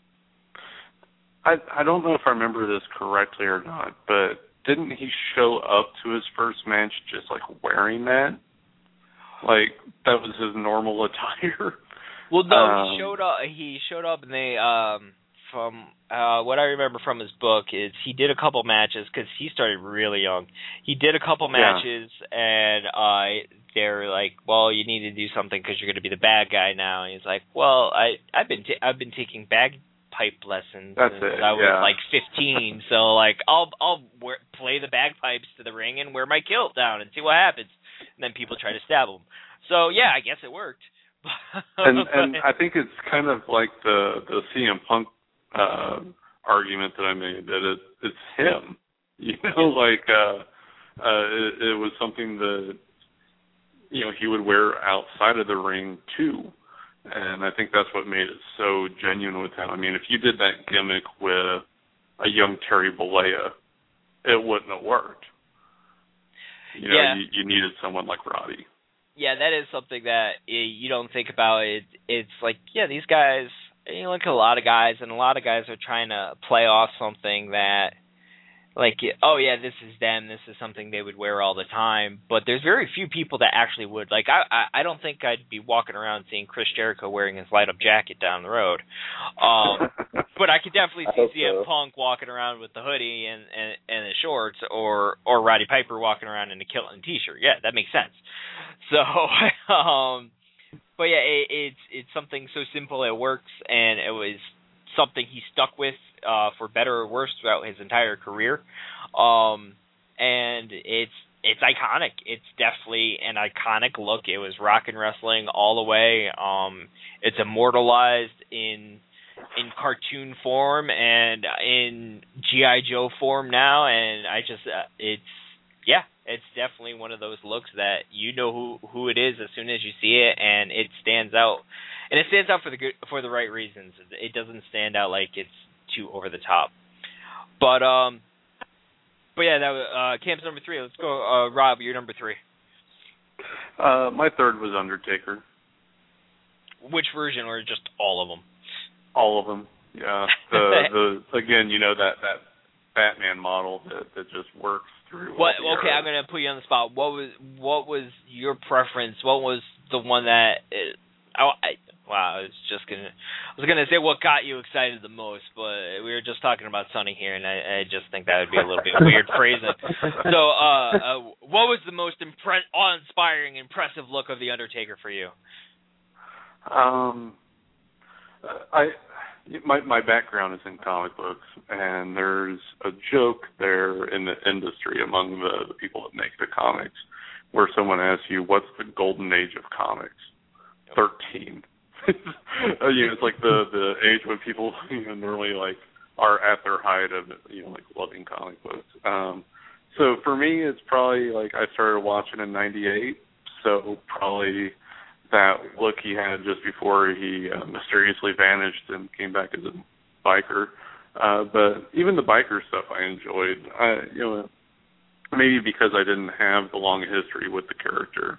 I don't know if I remember this correctly or not, but didn't he show up to his first match just like wearing that? Like that was his normal attire? Well, no, he showed up, and they from what I remember from his book is he did a couple matches because he started really young. He did a couple matches, and they're like, "Well, you need to do something because you're going to be the bad guy now." And he's like, "Well, I've been taking bagpipe lessons since I was like 15, so like I'll play the bagpipes to the ring and wear my kilt down and see what happens." And then people try to stab him. So yeah, I guess it worked. and I think it's kind of like the CM Punk argument that I made, that it's him. It was something that he would wear outside of the ring too. And I think that's what made it so genuine with him. I mean, if you did that gimmick with a young Terry Bollea, it wouldn't have worked. You needed someone like Roddy. Yeah, that is something that you don't think about. It's like, yeah, these guys, you look at a lot of guys, and a lot of guys are trying to play off something that, like, oh, yeah, this is them. This is something they would wear all the time. But there's very few people that actually would. Like, I don't think I'd be walking around seeing Chris Jericho wearing his light-up jacket down the road. But I could definitely see CM Punk walking around with the hoodie and the shorts, or Roddy Piper walking around in a kilt and T-shirt. Yeah, that makes sense. So, but yeah, it's something so simple it works, and it was something he stuck with for better or worse throughout his entire career. And it's iconic. It's definitely an iconic look. It was rock and wrestling all the way. It's immortalized in cartoon form and in G.I. Joe form now, and I just it's definitely one of those looks that you know who it is as soon as you see it, and it stands out. and it stands out for the right reasons. It doesn't stand out like it's too over the top. But yeah, that was Cam's number 3. Let's go, Rob. You're number 3. My third was Undertaker. Which version, or just all of them? All of them. Yeah. The again, that Batman model that just works through. Okay, I'm gonna put you on the spot. What was your preference? What was the one that? I was gonna say what got you excited the most, but we were just talking about Sonny here, and I just think that would be a little bit weird phrasing. So, what was the most awe-inspiring, impressive look of the Undertaker for you? My background is in comic books, and there's a joke there in the industry among the people that make the comics, where someone asks you, "What's the golden age of comics?" 13. It's like the age when people normally like are at their height of like loving comic books. So for me, it's probably like I started watching in '98, so probably that look he had just before he mysteriously vanished and came back as a biker. But even the biker stuff I enjoyed. Maybe because I didn't have the long history with the character.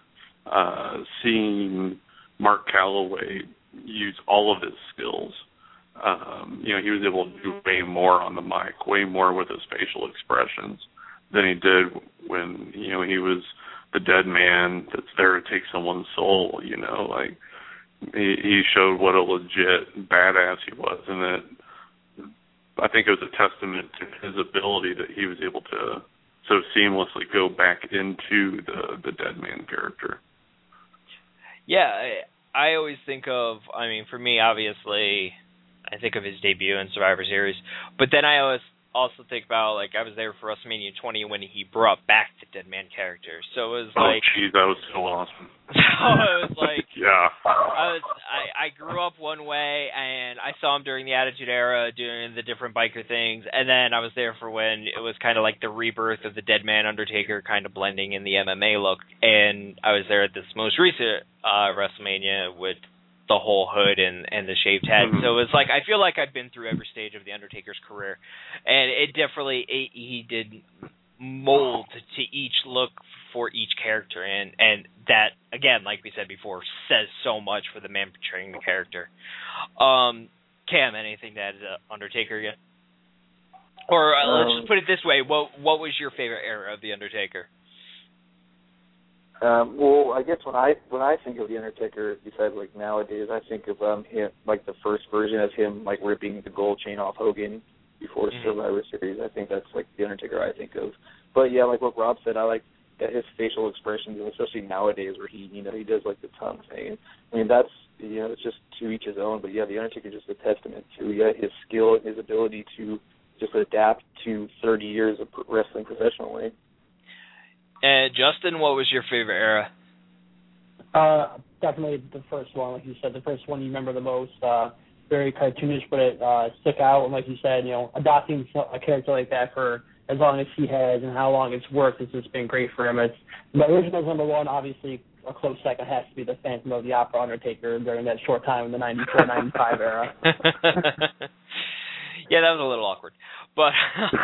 Seeing Mark Calloway use all of his skills, he was able to do way more on the mic, way more with his facial expressions than he did when he was the dead man that's there to take someone's soul. Like he showed what a legit badass he was, and that I think it was a testament to his ability that he was able to so seamlessly go back into the dead man character. Yeah, I always think of, for me, obviously, I think of his debut in Survivor Series, but then I always also think about, like, I was there for WrestleMania 20 when he brought back the dead man character, so it was like... Oh, geez, that was so awesome. So it was like... Yeah. I grew up one way, and I saw him during the Attitude Era doing the different biker things, and then I was there for when it was kind of like the rebirth of the dead man Undertaker kind of blending in the MMA look, and I was there at this most recent WrestleMania with the whole hood and the shaved head. Mm-hmm. So it's like I feel like I've been through every stage of the Undertaker's career, and it definitely he did mold to each look for each character, and that, again, like we said before, says so much for the man portraying the character. Cam, anything to add to Undertaker yet? Or let's just put it this way: what was your favorite era of the Undertaker? Well, I guess when I think of the Undertaker, besides like nowadays, I think of him like the first version of him like ripping the gold chain off Hogan before Survivor Series. I think that's like the Undertaker I think of. But yeah, like what Rob said, I like his facial expressions, especially nowadays where he does like the tongue thing. I mean, that's it's just to each his own. But yeah, the Undertaker is just a testament to his skill and his ability to just adapt to 30 years of wrestling professionally. And Justin, what was your favorite era? Definitely the first one, like you said. The first one you remember the most. Very cartoonish, but it stuck out. And like you said, adopting a character like that for as long as he has and how long it's worked has just been great for him. The original's number one. Obviously, a close second has to be the Phantom of the Opera Undertaker during that short time in the 94-95 era. Yeah, that was a little awkward. But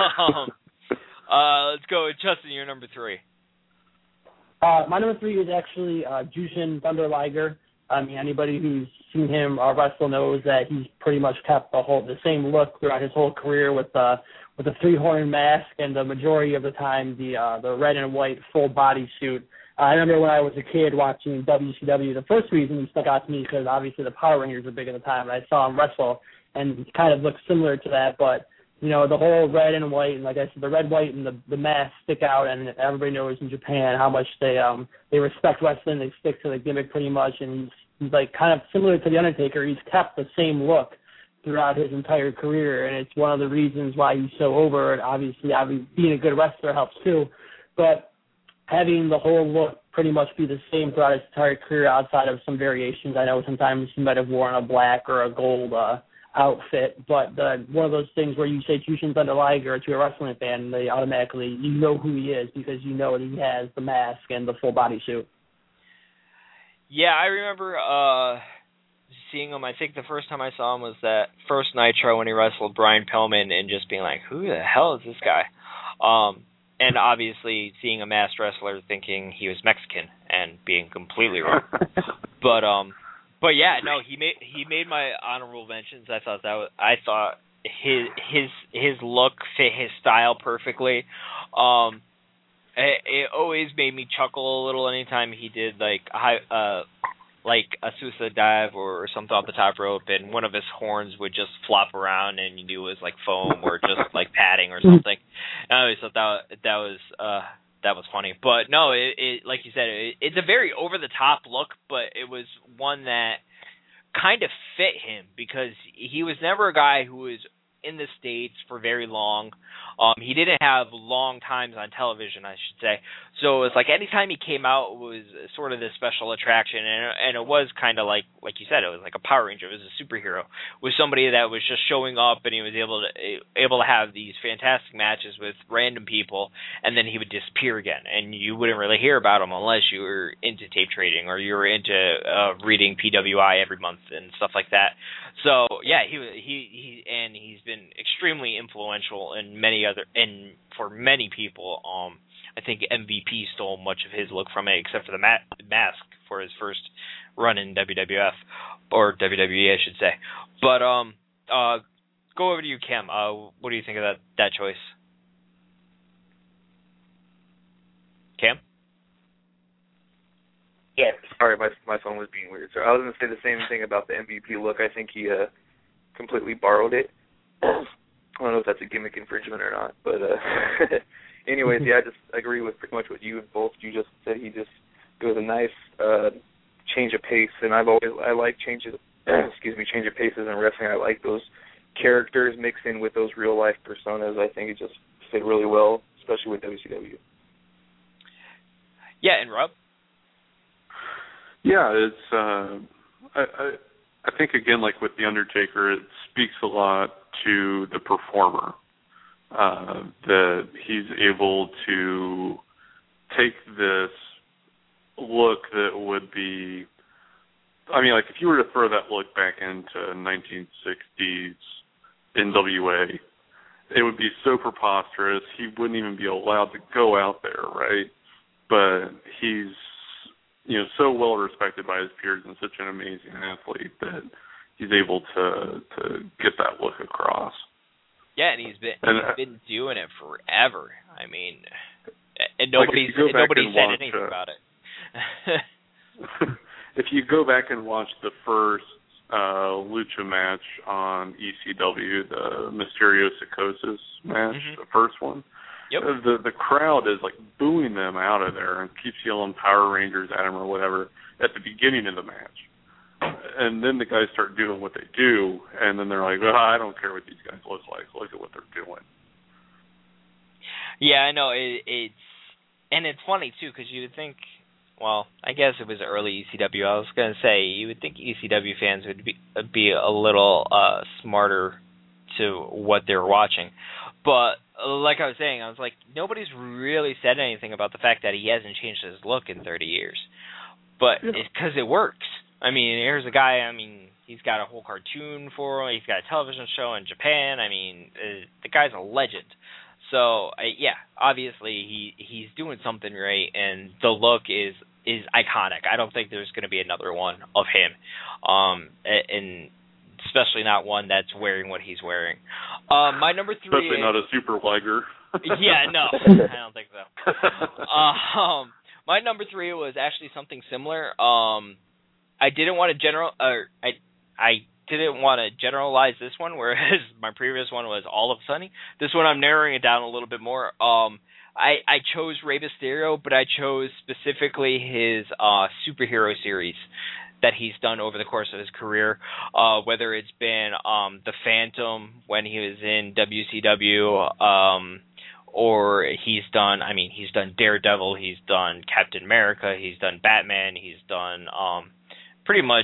let's go with Justin, you're number 3. My number 3 is actually Jushin Thunder Liger. I mean, anybody who's seen him wrestle knows that he's pretty much kept the same look throughout his whole career with the 3-horn mask, and the majority of the time the red and white full body suit. I remember when I was a kid watching WCW, the first reason he stuck out to me because obviously the Power Rangers were big at the time, and I saw him wrestle, and he kind of looked similar to that, but the whole red and white, and like I said, the red, white, and the mask stick out, and everybody knows in Japan how much they respect wrestling. They stick to the gimmick pretty much, and he's like kind of similar to the Undertaker. He's kept the same look throughout his entire career, and it's one of the reasons why he's so over. And obviously, being a good wrestler helps too, but having the whole look pretty much be the same throughout his entire career outside of some variations. I know sometimes he might have worn a black or a gold outfit, but one of those things where you say Jushin Thunder Liger to a wrestling fan, they automatically, who he is because you know that he has the mask and the full body suit. Yeah, I remember seeing him. I think the first time I saw him was that first Nitro when he wrestled Brian Pillman, and just being like, who the hell is this guy? And obviously seeing a masked wrestler thinking he was Mexican and being completely wrong. But yeah, no, he made my honorable mentions. I thought his look fit his style perfectly. It always made me chuckle a little anytime he did like a suicide dive or something off the top rope, and one of his horns would just flop around, and you knew it was like foam or just like padding or something. And I always thought that was funny. But no, it like you said, it's a very over the top look, but it was one that kind of fit him because he was never a guy who was in the States for very long. He didn't have long times on television, I should say. So it was like anytime he came out, it was sort of this special attraction, and it was kind of like you said, it was like a Power Ranger. It was a superhero. It was somebody that was just showing up, and he was able to have these fantastic matches with random people, and then he would disappear again, and you wouldn't really hear about him unless you were into tape trading or you were into reading PWI every month and stuff like that. So yeah, he's been extremely influential for many people. I think MVP stole much of his look from it, except for the mask for his first run in WWF or WWE, I should say. But go over to you, Cam. What do you think of that choice, Cam? Yeah, sorry, my phone was being weird. So I was going to say the same thing about the MVP look. I think he completely borrowed it. I don't know if that's a gimmick infringement or not, but anyways, yeah, I just agree with pretty much what you just said. It was a nice change of pace, and I like changes. Change of paces in wrestling. I like those characters mixed in with those real life personas. I think it just fit really well, especially with WCW. Yeah, and Rob. Yeah, it's. I think again, like with the Undertaker, it speaks a lot to the performer. That he's able to take this look that would be, I mean, like if you were to throw that look back into 1960s NWA, it would be so preposterous, he wouldn't even be allowed to go out there, right? But he's, so well respected by his peers and such an amazing athlete that he's able to get that look across. Yeah, and he's been doing it forever. I mean, and nobody said anything about it. If you go back and watch the first Lucha match on ECW, the Mysterio Psychosis match, the first one, yep. The crowd is like booing them out of there and keeps yelling Power Rangers at them or whatever at the beginning of the match. And then the guys start doing what they do, and then they're like, well, I don't care what these guys look like. Look at what they're doing. Yeah, I know. It's funny, too, because you would think, well, I guess it was early ECW. I was going to say, you would think ECW fans would be a little smarter to what they were watching. But like I was saying, I was like, nobody's really said anything about the fact that he hasn't changed his look in 30 years. But it's because it works. I mean, here's a guy, he's got a whole cartoon for him. He's got a television show in Japan. I mean, the guy's a legend. So, obviously he's doing something right, and the look is iconic. I don't think there's going to be another one of him, and especially not one that's wearing what he's wearing. My number 3 especially not a super Liger. Yeah, no, I don't think so. My number 3 was actually something similar. I didn't want to I didn't want to generalize this one, whereas my previous one was all of Sunny. This one I'm narrowing it down a little bit more. I chose Rey Mysterio, but I chose specifically his superhero series that he's done over the course of his career, whether it's been The Phantom when he was in WCW, or he's done Daredevil, he's done Captain America, he's done Batman, he's done pretty much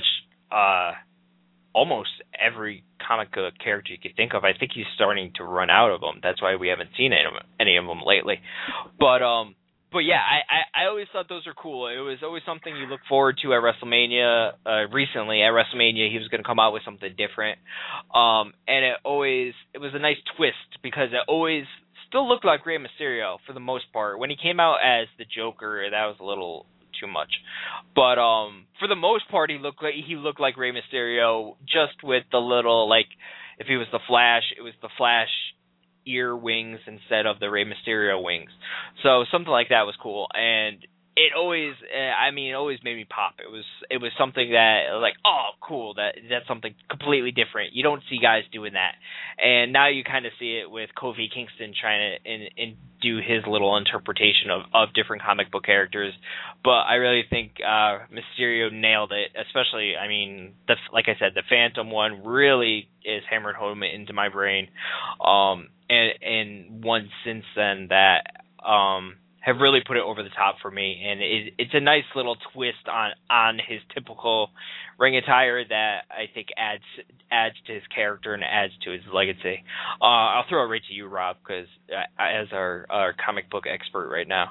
almost every comic book character you could think of. I think he's starting to run out of them. That's why we haven't seen any of them lately. But But yeah, I always thought those were cool. It was always something you look forward to at WrestleMania. Recently at WrestleMania, he was going to come out with something different, and it was a nice twist because it always still looked like Rey Mysterio for the most part. When he came out as the Joker, that was a little too much, but for the most part, he looked like Rey Mysterio, just with the little, like, if he was the Flash, it was the Flash ear wings instead of the Rey Mysterio wings. So something like that was cool, and it always made me pop. It was something that, like, oh, cool, that's something completely different. You don't see guys doing that, and now you kind of see it with Kofi Kingston trying to and do his little interpretation of different comic book characters. But I really think Mysterio nailed it. Especially, I mean, like I said, the Phantom one really is hammered home into my brain. And ones since then that have really put it over the top for me, and it's a nice little twist on his typical ring attire that I think adds to his character and adds to his legacy. I'll throw it right to you, Rob, because as our comic book expert right now.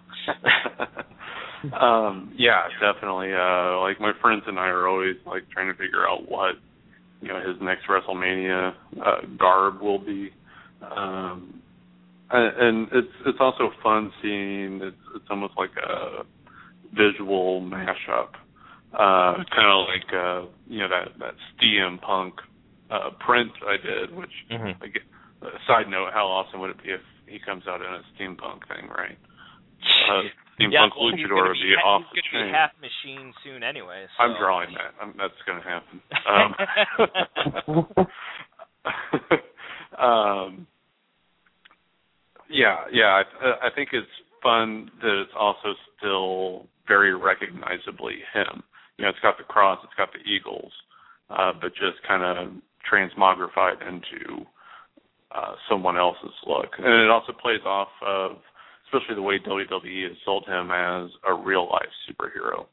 Yeah, definitely. Like, my friends and I are always like trying to figure out what his next WrestleMania garb will be. And it's also fun seeing it's almost like a visual mashup, kind of like that CM Punk print I did. Which, side note, how awesome would it be if he comes out in a steampunk thing, right? Steampunk luchador would be off the chain. He's going to be half machine soon, anyway. So. I'm drawing that. That's going to happen. Yeah. I think it's fun that it's also still very recognizably him. It's got the cross, it's got the eagles, but just kind of transmogrified into someone else's look. And it also plays off of, especially the way WWE has sold him as a real-life superhero.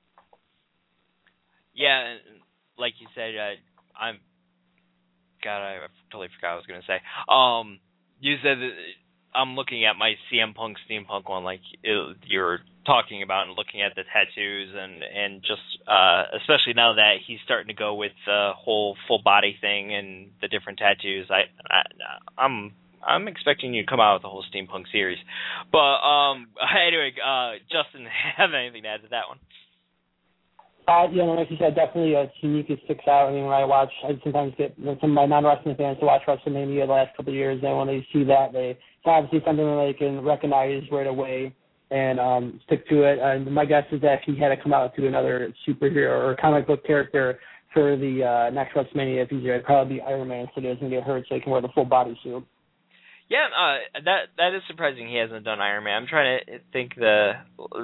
Yeah, like you said, I totally forgot what I was going to say. You said that I'm looking at my CM Punk steampunk one, like you're talking about, and looking at the tattoos, and just especially now that he's starting to go with the whole full body thing and the different tattoos. I'm expecting you to come out with the whole steampunk series. But anyway, Justin, have anything to add to that one? Like you said, definitely unique. It sticks out. I mean, when I sometimes get some of my non-wrestling fans to watch WrestleMania the last couple of years, and when they see that, it's obviously something that they can recognize right away and stick to it. And my guess is that if he had to come out to another superhero or comic book character for the next WrestleMania, it'd probably be Iron Man, so he doesn't get hurt, so he can wear the full bodysuit. Yeah, that is surprising he hasn't done Iron Man. I'm trying to think the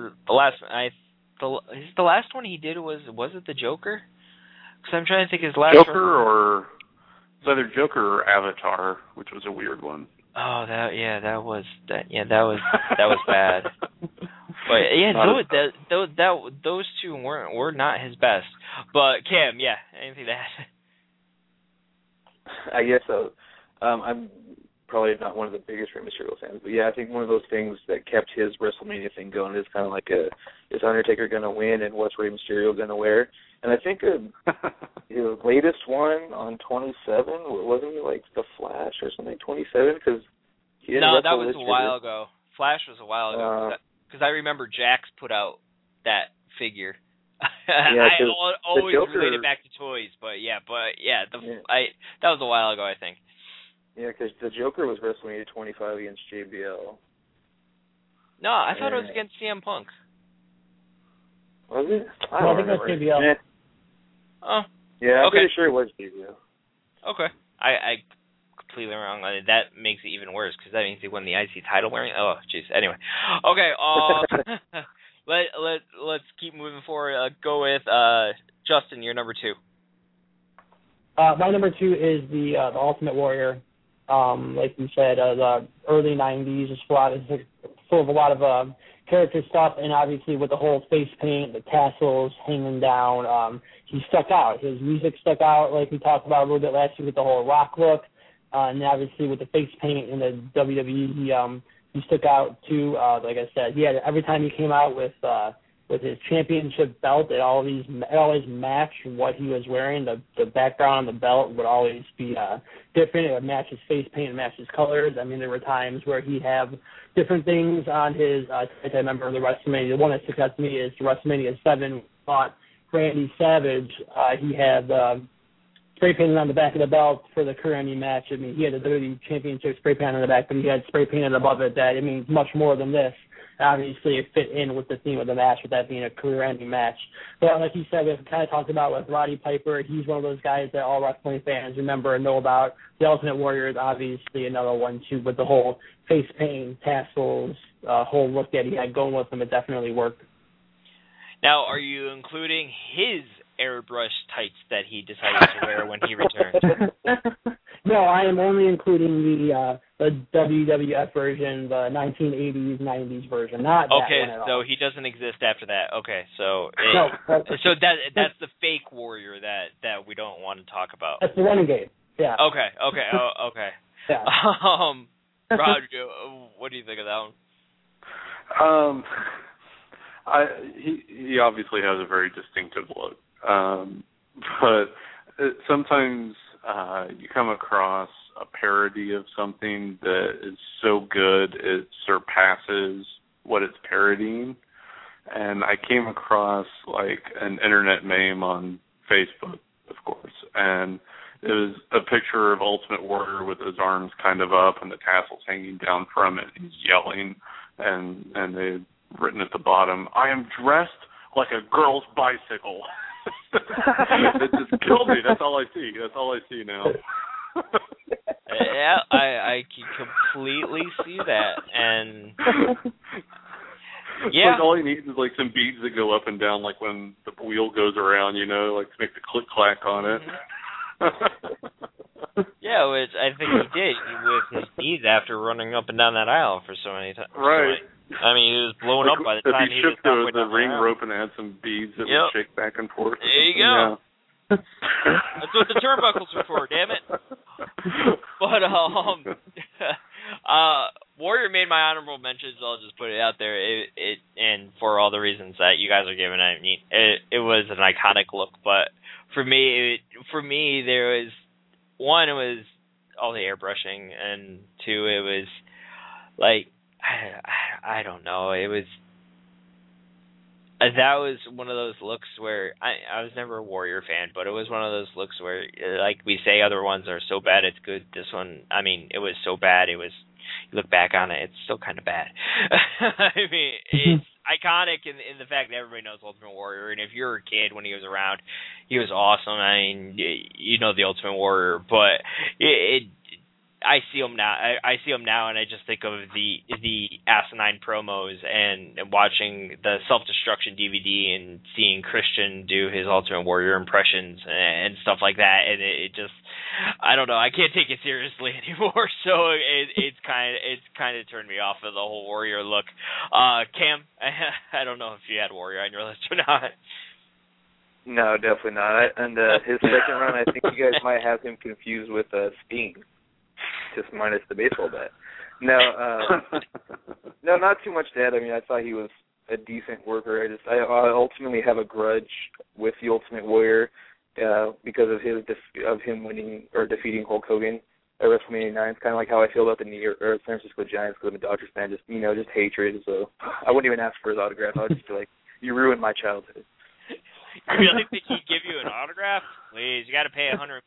last one he did was it the Joker? Because I'm trying to think his last Joker one. Or it's either Joker or Avatar, which was a weird one. Oh, that was bad. But yeah, those two were not his best. But Cam, yeah, anything to add? I guess so. I'm probably not one of the biggest Rey Mysterio fans, but yeah, I think one of those things that kept his WrestleMania thing going is kind of like is Undertaker going to win and what's Rey Mysterio going to wear? And I think his latest one on 27, wasn't it like the Flash or something, 27? Because no, that was a while ago. Flash was a while ago. Because I remember Jax put out that figure. Yeah, I always related back to toys, but that was a while ago, I think. Yeah, because the Joker was WrestleMania 25 against JBL. No, I thought it was against CM Punk. Was it? I think it was JBL. Oh. Yeah, I'm pretty sure it was JBL. Okay. I completely wrong. That makes it even worse, because that means he won the IC title wearing. Oh, jeez. Anyway. Okay. Let's keep moving forward. Go with Justin. You're number 2. My number 2 is the Ultimate Warrior. Like you said, the early 90s is full of a lot of character stuff, and obviously with the whole face paint, the tassels hanging down, he stuck out. His music stuck out, like we talked about a little bit last week with the whole rock look, and obviously with the face paint and the WWE, he stuck out too. Like I said, every time he came out with his championship belt, it always matched what he was wearing. The background on the belt would always be different. It would match his face paint, match his colors. I mean, there were times where he'd have different things on his. I remember the WrestleMania. The one that sticks out to me is the WrestleMania 7 fought Randy Savage. He had spray painted on the back of the belt for the career ending match. I mean, he had the WWE Championship spray painted on the back, but he had spray painted above it that it means much more than this. Obviously, it fit in with the theme of the match, with that being a career-ending match. But like you said, we've kind of talked about with Roddy Piper. He's one of those guys that all wrestling fans remember and know about. The Ultimate Warrior is obviously another one, too, with the whole face paint, tassels, whole look that he had going with him. It definitely worked. Now, are you including his airbrush tights that he decided to wear when he returned? No, I am only including the WWF version, the 1980s, 90s version, not that one at all. So he doesn't exist after that. Okay, so that's the fake Warrior that we don't want to talk about. That's the Renegade. Yeah. Okay. Okay. Yeah. Rod, what do you think of that one? He obviously has a very distinctive look, but sometimes you come across a parody of something that is so good it surpasses what it's parodying. And I came across like an internet meme on Facebook, of course, and it was a picture of Ultimate Warrior with his arms kind of up and the tassels hanging down from it. He's yelling, and they've written at the bottom, "I am dressed like a girl's bicycle." It just killed me. That's all I see. That's all I see now. Yeah, I can completely see that, and yeah, like all he needs is like some beads that go up and down, like when the wheel goes around, like to make the click clack on it. Yeah, which I think he did with his beads after running up and down that aisle for so many times. Right. I mean, he was blowing up by the time he was shook the ring rope and had some beads that would shake back and forth. There you go. Yeah. That's what the turnbuckles are for, damn it. But Warrior made my honorable mentions. I'll just put it out there. It and for all the reasons that you guys are giving, I mean, it was an iconic look. But for me, there was one, it was all the airbrushing, and two, it was like I don't know, it was. That was one of those looks where I was never a Warrior fan, but it was one of those looks where, like we say, other ones are so bad it's good. This one, I mean, it was so bad. It was, you look back on it, it's still kind of bad. I mean, it's iconic in the fact that everybody knows Ultimate Warrior, and if you're a kid when he was around, he was awesome. I mean, you know the Ultimate Warrior, but I see him now. I see him now, and I just think of the asinine promos and watching the Self-Destruction DVD and seeing Christian do his Ultimate Warrior impressions and stuff like that. And it just, I don't know. I can't take it seriously anymore. So it's kind of turned me off of the whole Warrior look. Cam, I don't know if you had Warrior on your list or not. No, definitely not. And his second run, I think you guys might have him confused with Sting. Just minus the baseball bat. No, not too much to add. I mean, I thought he was a decent worker. I ultimately have a grudge with the Ultimate Warrior because of him winning or defeating Hulk Hogan at WrestleMania 9. It's kind of like how I feel about the New York or San Francisco Giants because I'm a Dodgers fan. Just hatred. So I wouldn't even ask for his autograph. I would just be like, "You ruined my childhood." You really think he'd give you an autograph? Please, you got to pay $150.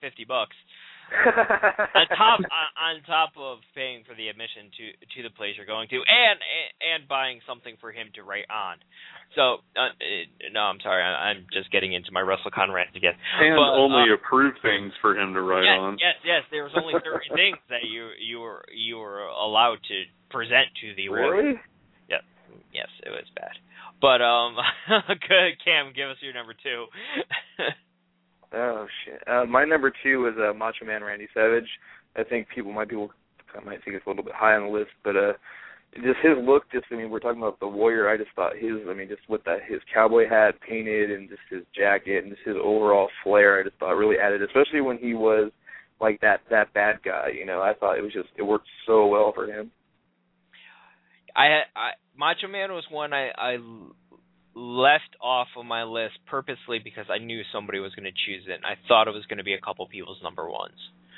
on top of paying for the admission to the place you're going to, and buying something for him to write on. So no, I'm sorry, I'm just getting into my WrestleCon rant again. And only approve things for him to write on. Yes. There was only 30 things that you were allowed to present to the award. Really? Yeah. Yes, it was bad. But good, Cam, give us your number 2. Oh, shit. My number 2 is Macho Man Randy Savage. I think people might think it's a little bit high on the list, but just his look, we're talking about the Warrior. I just thought just with his cowboy hat painted and just his jacket and just his overall flair, I just thought really added, especially when he was like that bad guy, I thought it worked so well for him. Macho Man was one I left off of my list purposely because I knew somebody was going to choose it. And I thought it was going to be a couple people's number ones.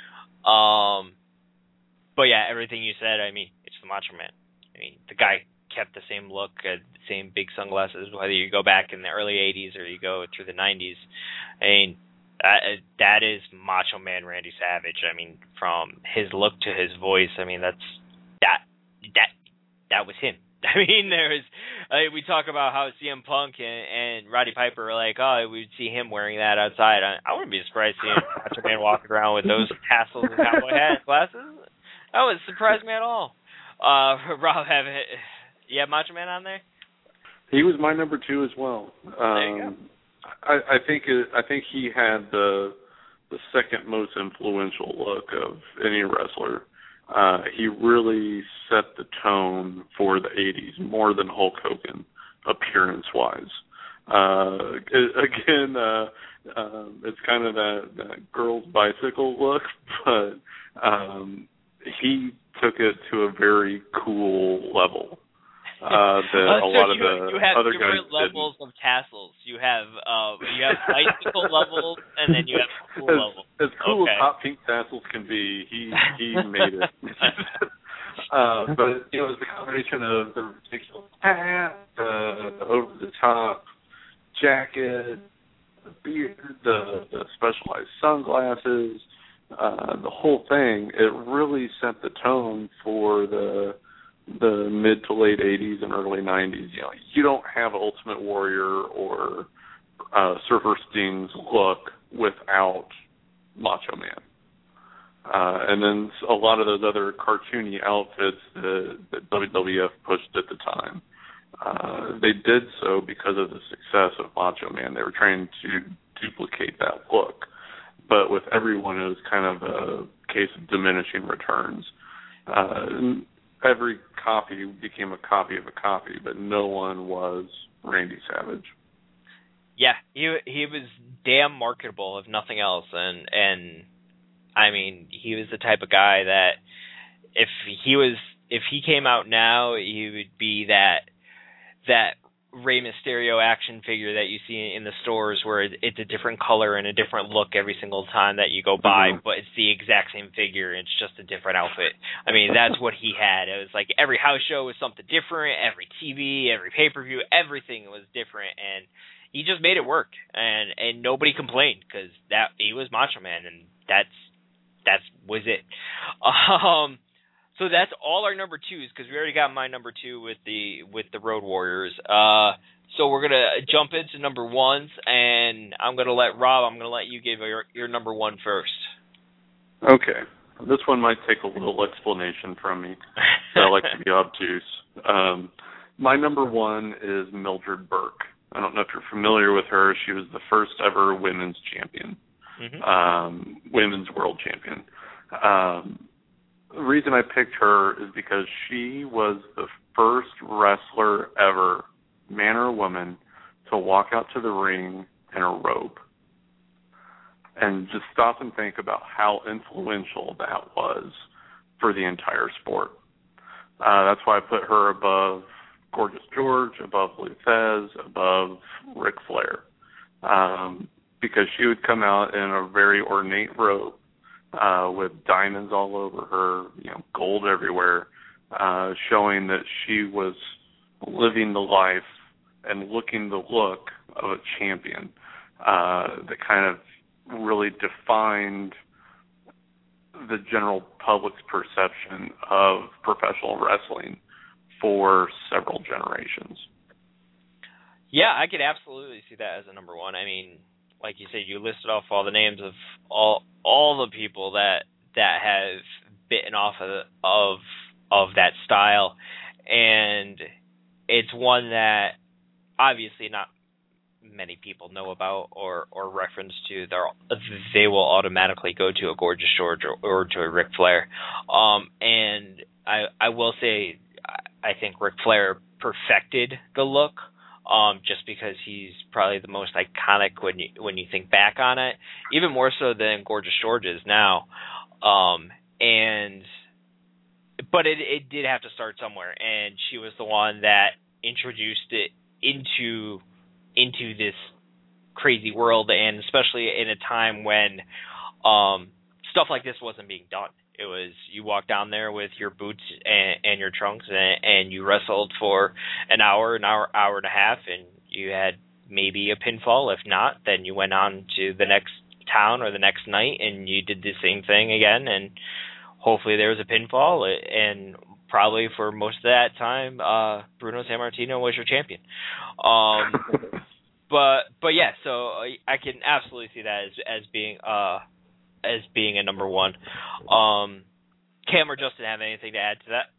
But yeah, everything you said, I mean, it's the Macho Man. I mean, the guy kept the same look, the same big sunglasses, whether you go back in the early 80s or you go through the 90s. I mean, that is Macho Man Randy Savage. I mean, from his look to his voice, I mean, that was him. I mean, we talk about how CM Punk and Roddy Piper are like, oh, we'd see him wearing that outside. I wouldn't be surprised seeing Macho Man walking around with those tassels and cowboy hat and glasses. That wouldn't surprise me at all. Rob, you have Macho Man on there? He was my number 2 as well. There you go. I think he had the second most influential look of any wrestler. He really set the tone for the 80s more than Hulk Hogan, appearance-wise. Again, it's kind of that girl's bicycle look, but he took it to a very cool level. That a lot of the other guys different levels of tassels. You have bicycle levels, and then you have cool levels. As cool as hot pink tassels can be, he made it. But it was the combination of the ridiculous hat, the over the top jacket, the beard, the specialized sunglasses, the whole thing. It really set the tone for the mid to late 80s and early 90s. You know, you don't have Ultimate Warrior or Surfer Sting's look without Macho Man. And then a lot of those other cartoony outfits that WWF pushed at the time. They did so because of the success of Macho Man. They were trying to duplicate that look. But with everyone, it was kind of a case of diminishing returns. Every copy became a copy of a copy, but no one was Randy Savage. Yeah, he was damn marketable, if nothing else, and I mean, he was the type of guy that if he came out now, he would be that Rey Mysterio action figure that you see in the stores where it's a different color and a different look every single time that you go by, but it's the exact same figure. It's just a different outfit. I mean, that's what he had. It was like every house show was something different, every TV, every pay-per-view, everything was different, and he just made it work. And nobody complained because he was Macho Man, and that was it. So that's all our number 2s because we already got my number 2 with the Road Warriors. So we're gonna jump into number 1s, and I'm gonna let you give your number 1 first. Okay, this one might take a little explanation from me. I like to be obtuse. My number 1 is Mildred Burke. I don't know if you're familiar with her. She was the first ever women's champion, women's world champion. The reason I picked her is because she was the first wrestler ever, man or woman, to walk out to the ring in a robe. And just stop and think about how influential that was for the entire sport. That's why I put her above Gorgeous George, above Lou Thesz, above Ric Flair. Because she would come out in a very ornate robe, with diamonds all over her, gold everywhere, showing that she was living the life and looking the look of a champion. That kind of really defined the general public's perception of professional wrestling for several generations. Yeah, I could absolutely see that as a number 1. I mean, like you said, you listed off all the names of all the people that have bitten off of that style, and it's one that obviously not many people know about or reference to. They will automatically go to a Gorgeous George or to a Ric Flair, and I will say I think Ric Flair perfected the look. Just because he's probably the most iconic when you think back on it, even more so than Gorgeous George is now. but it did have to start somewhere, and she was the one that introduced it into this crazy world, and especially in a time when stuff like this wasn't being done. It was, you walked down there with your boots and your trunks, and you wrestled for an hour and a half, and you had maybe a pinfall. If not, then you went on to the next town or the next night, and you did the same thing again, and hopefully there was a pinfall, and probably for most of that time, Bruno Sammartino was your champion. But yeah, so I can absolutely see that as being a number one. Cam or Justin have anything to add to that?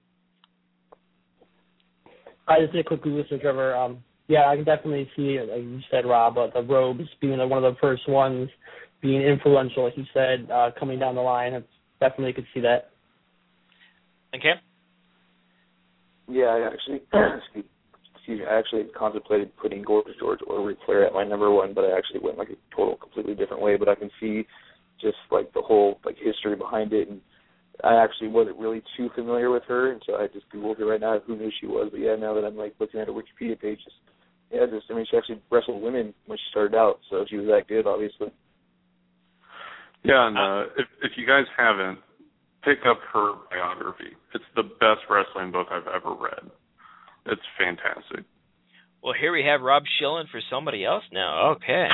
I just did a quick Google search, Trevor. Yeah, I can definitely see, like you said, Rob, the robes being one of the first ones, being influential, like you said, coming down the line. I definitely could see that. And Cam? Yeah, I actually, I actually contemplated putting Gorgeous George or Ric Flair at my number one, but I actually went like a completely different way. But I can see just like the whole like history behind it, and I actually wasn't really too familiar with her, and so I just Googled her right now, who knew she was. But yeah, now that I'm like looking at her Wikipedia page, she actually wrestled women when she started out, so she was that good, obviously. Yeah, and if you guys haven't, pick up her biography. It's the best wrestling book I've ever read. It's fantastic. Well, here we have Rob shilling for somebody else now. Okay.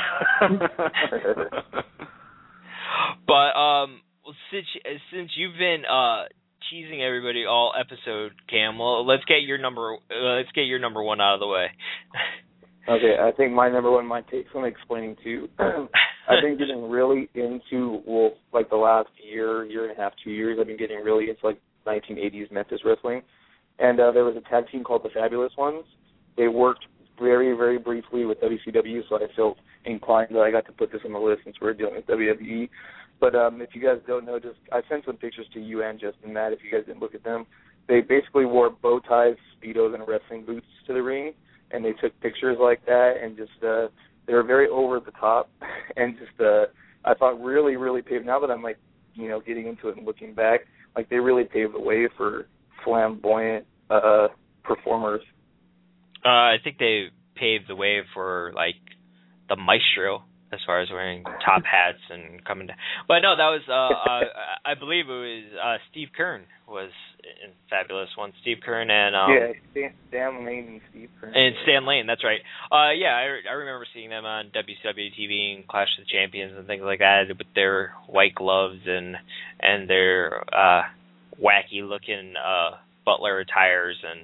But since you've been teasing everybody all episode, Cam, well, let's get your number one out of the way. Okay, I think my number one might take some explaining too. I've been getting really into, like the last year and a half, 2 years, I've been getting really into like 1980s Memphis wrestling. And there was a tag team called the Fabulous Ones. They worked very, very briefly with WCW, so I felt inclined that I got to put this on the list since we're dealing with WWE. But if you guys don't know, I sent some pictures to you and Justin, Matt, if you guys didn't look at them. They basically wore bow ties, Speedos, and wrestling boots to the ring, and they took pictures like that, and just they were very over the top, and just I thought really, really paved. Now that I'm like, getting into it and looking back, like they really paved the way for flamboyant performers. I think they paved the way for like the maestro as far as wearing top hats and coming down. But no, that was I believe it was Steve Kern was in Fabulous One. Steve Kern and Stan Lane and Steve Kern. And Stan Lane, that's right. Yeah, I remember seeing them on WCW TV and Clash of the Champions and things like that with their white gloves and their wacky looking butler attires, and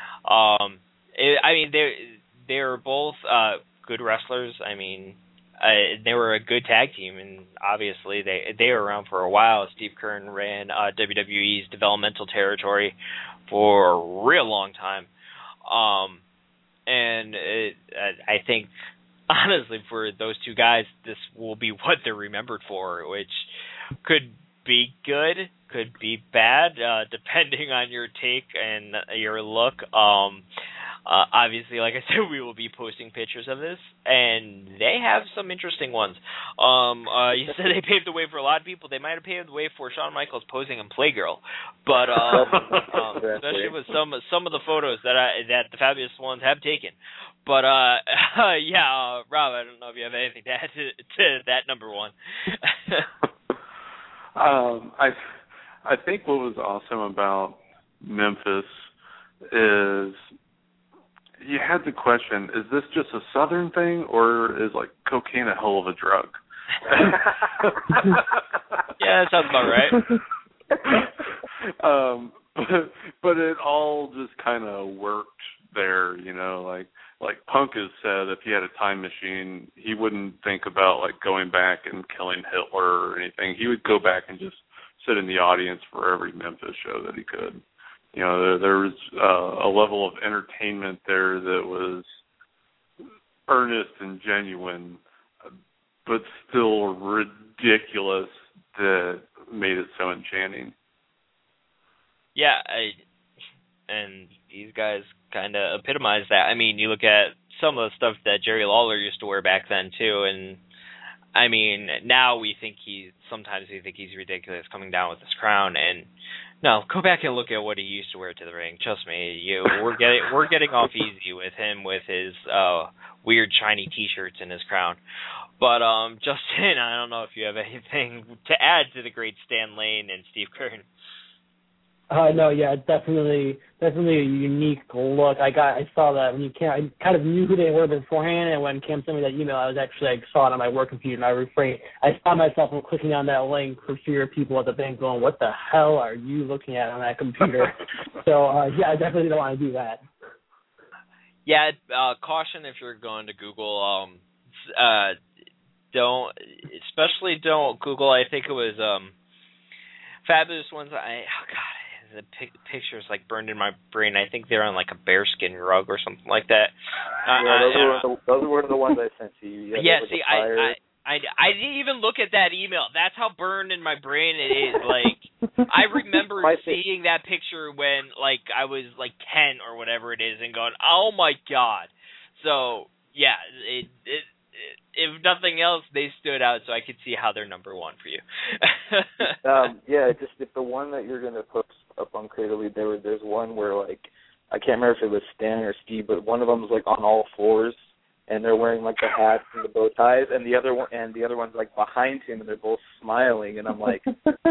I mean they were both good wrestlers. I mean, they were a good tag team, and obviously they were around for a while. Steve Kern ran WWE's developmental territory for a real long time, and I think honestly for those two guys, this will be what they're remembered for, which could be good, could be bad, depending on your take and your look. Obviously, like I said, we will be posting pictures of this, and they have some interesting ones. You said they paved the way for a lot of people. They might have paved the way for Shawn Michaels posing in Playgirl, but especially with some of the photos that the Fabulous Ones have taken. But yeah, Rob, I don't know if you have anything to add to that number one. I think what was awesome about Memphis is you had to question, is this just a Southern thing, or is like cocaine a hell of a drug? Yeah, that sounds about right. But it all just kind of worked there, like Punk has said, if he had a time machine, he wouldn't think about like going back and killing Hitler or anything. He would go back and just sit in the audience for every Memphis show that he could. There was a level of entertainment there that was earnest and genuine, but still ridiculous, that made it so enchanting. Yeah, and these guys kind of epitomize that. I mean, you look at some of the stuff that Jerry Lawler used to wear back then too, and I mean, now sometimes we think he's ridiculous coming down with this crown, and no, go back and look at what he used to wear to the ring. Trust me, we're getting off easy with him with his weird shiny T-shirts and his crown. But Justin, I don't know if you have anything to add to the great Stan Lane and Steve Keirn. No, yeah, definitely a unique look. I saw that when I kind of knew who they were beforehand, and when Cam sent me that email, I saw it on my work computer, and I refrained. I found myself clicking on that link for fear of people at the bank going, "What the hell are you looking at on that computer?" So yeah, I definitely don't want to do that. Yeah, caution if you're going to Google. Don't Google. I think it was Fabulous Ones. The pictures like burned in my brain. I think they're on like a bearskin rug or something like that. Those were the ones I sent to you. Yeah, see, I didn't even look at that email. That's how burned in my brain it is. Like, I remember seeing that picture when like I was like 10 or whatever it is, and going, "Oh my god!" So yeah, if nothing else, they stood out, so I could see how they're number one for you. Yeah, just if the one that you're gonna put up on Cradle Lead, there's one where like I can't remember if it was Stan or Steve, but one of them was like on all fours and they're wearing like the hats and the bow ties, and the other one's like behind him and they're both smiling, and I'm like,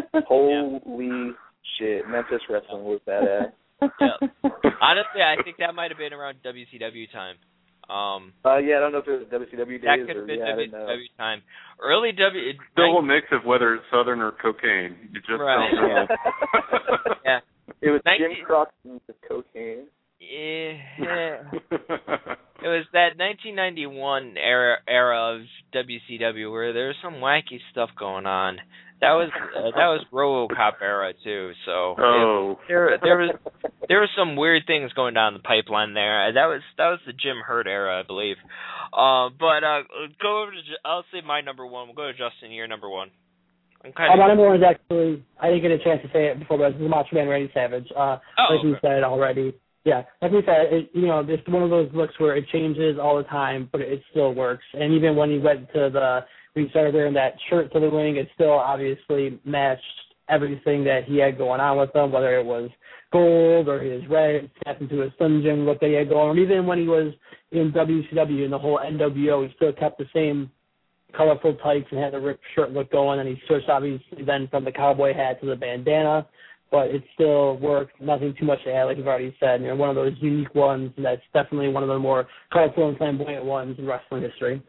holy shit, Memphis wrestling was badass. Yeah. Honestly, I think that might have been around WCW time. Yeah, I don't know if it was WCW days that could have been WCW time. Early Still a mix of whether it's Southern or cocaine. You just don't know. Yeah. It was Jim Crockett with cocaine. Yeah. It was that 1991 era of WCW where there was some wacky stuff going on. That was RoboCop era too. So there was some weird things going down the pipeline there. That was the Jim Hurt era, I believe. But go over to I'll say my number one. We'll go to Justin. Your number one. My number one is actually, I didn't get a chance to say it before, but this is Macho Man Randy Savage. Like we said already. Yeah, like we said, it's one of those looks where it changes all the time, but it still works. And even when he started wearing that shirt to the ring, it still obviously matched everything that he had going on with him, whether it was gold or his red, tapped into his Slim Jim look that he had going on. Even when he was in WCW and the whole NWO, he still kept the same colorful tights and had the ripped shirt look going, and he switched obviously then from the cowboy hat to the bandana. But it still worked. Nothing too much to add, like you've already said. One of those unique ones, and that's definitely one of the more colorful and flamboyant ones in wrestling history.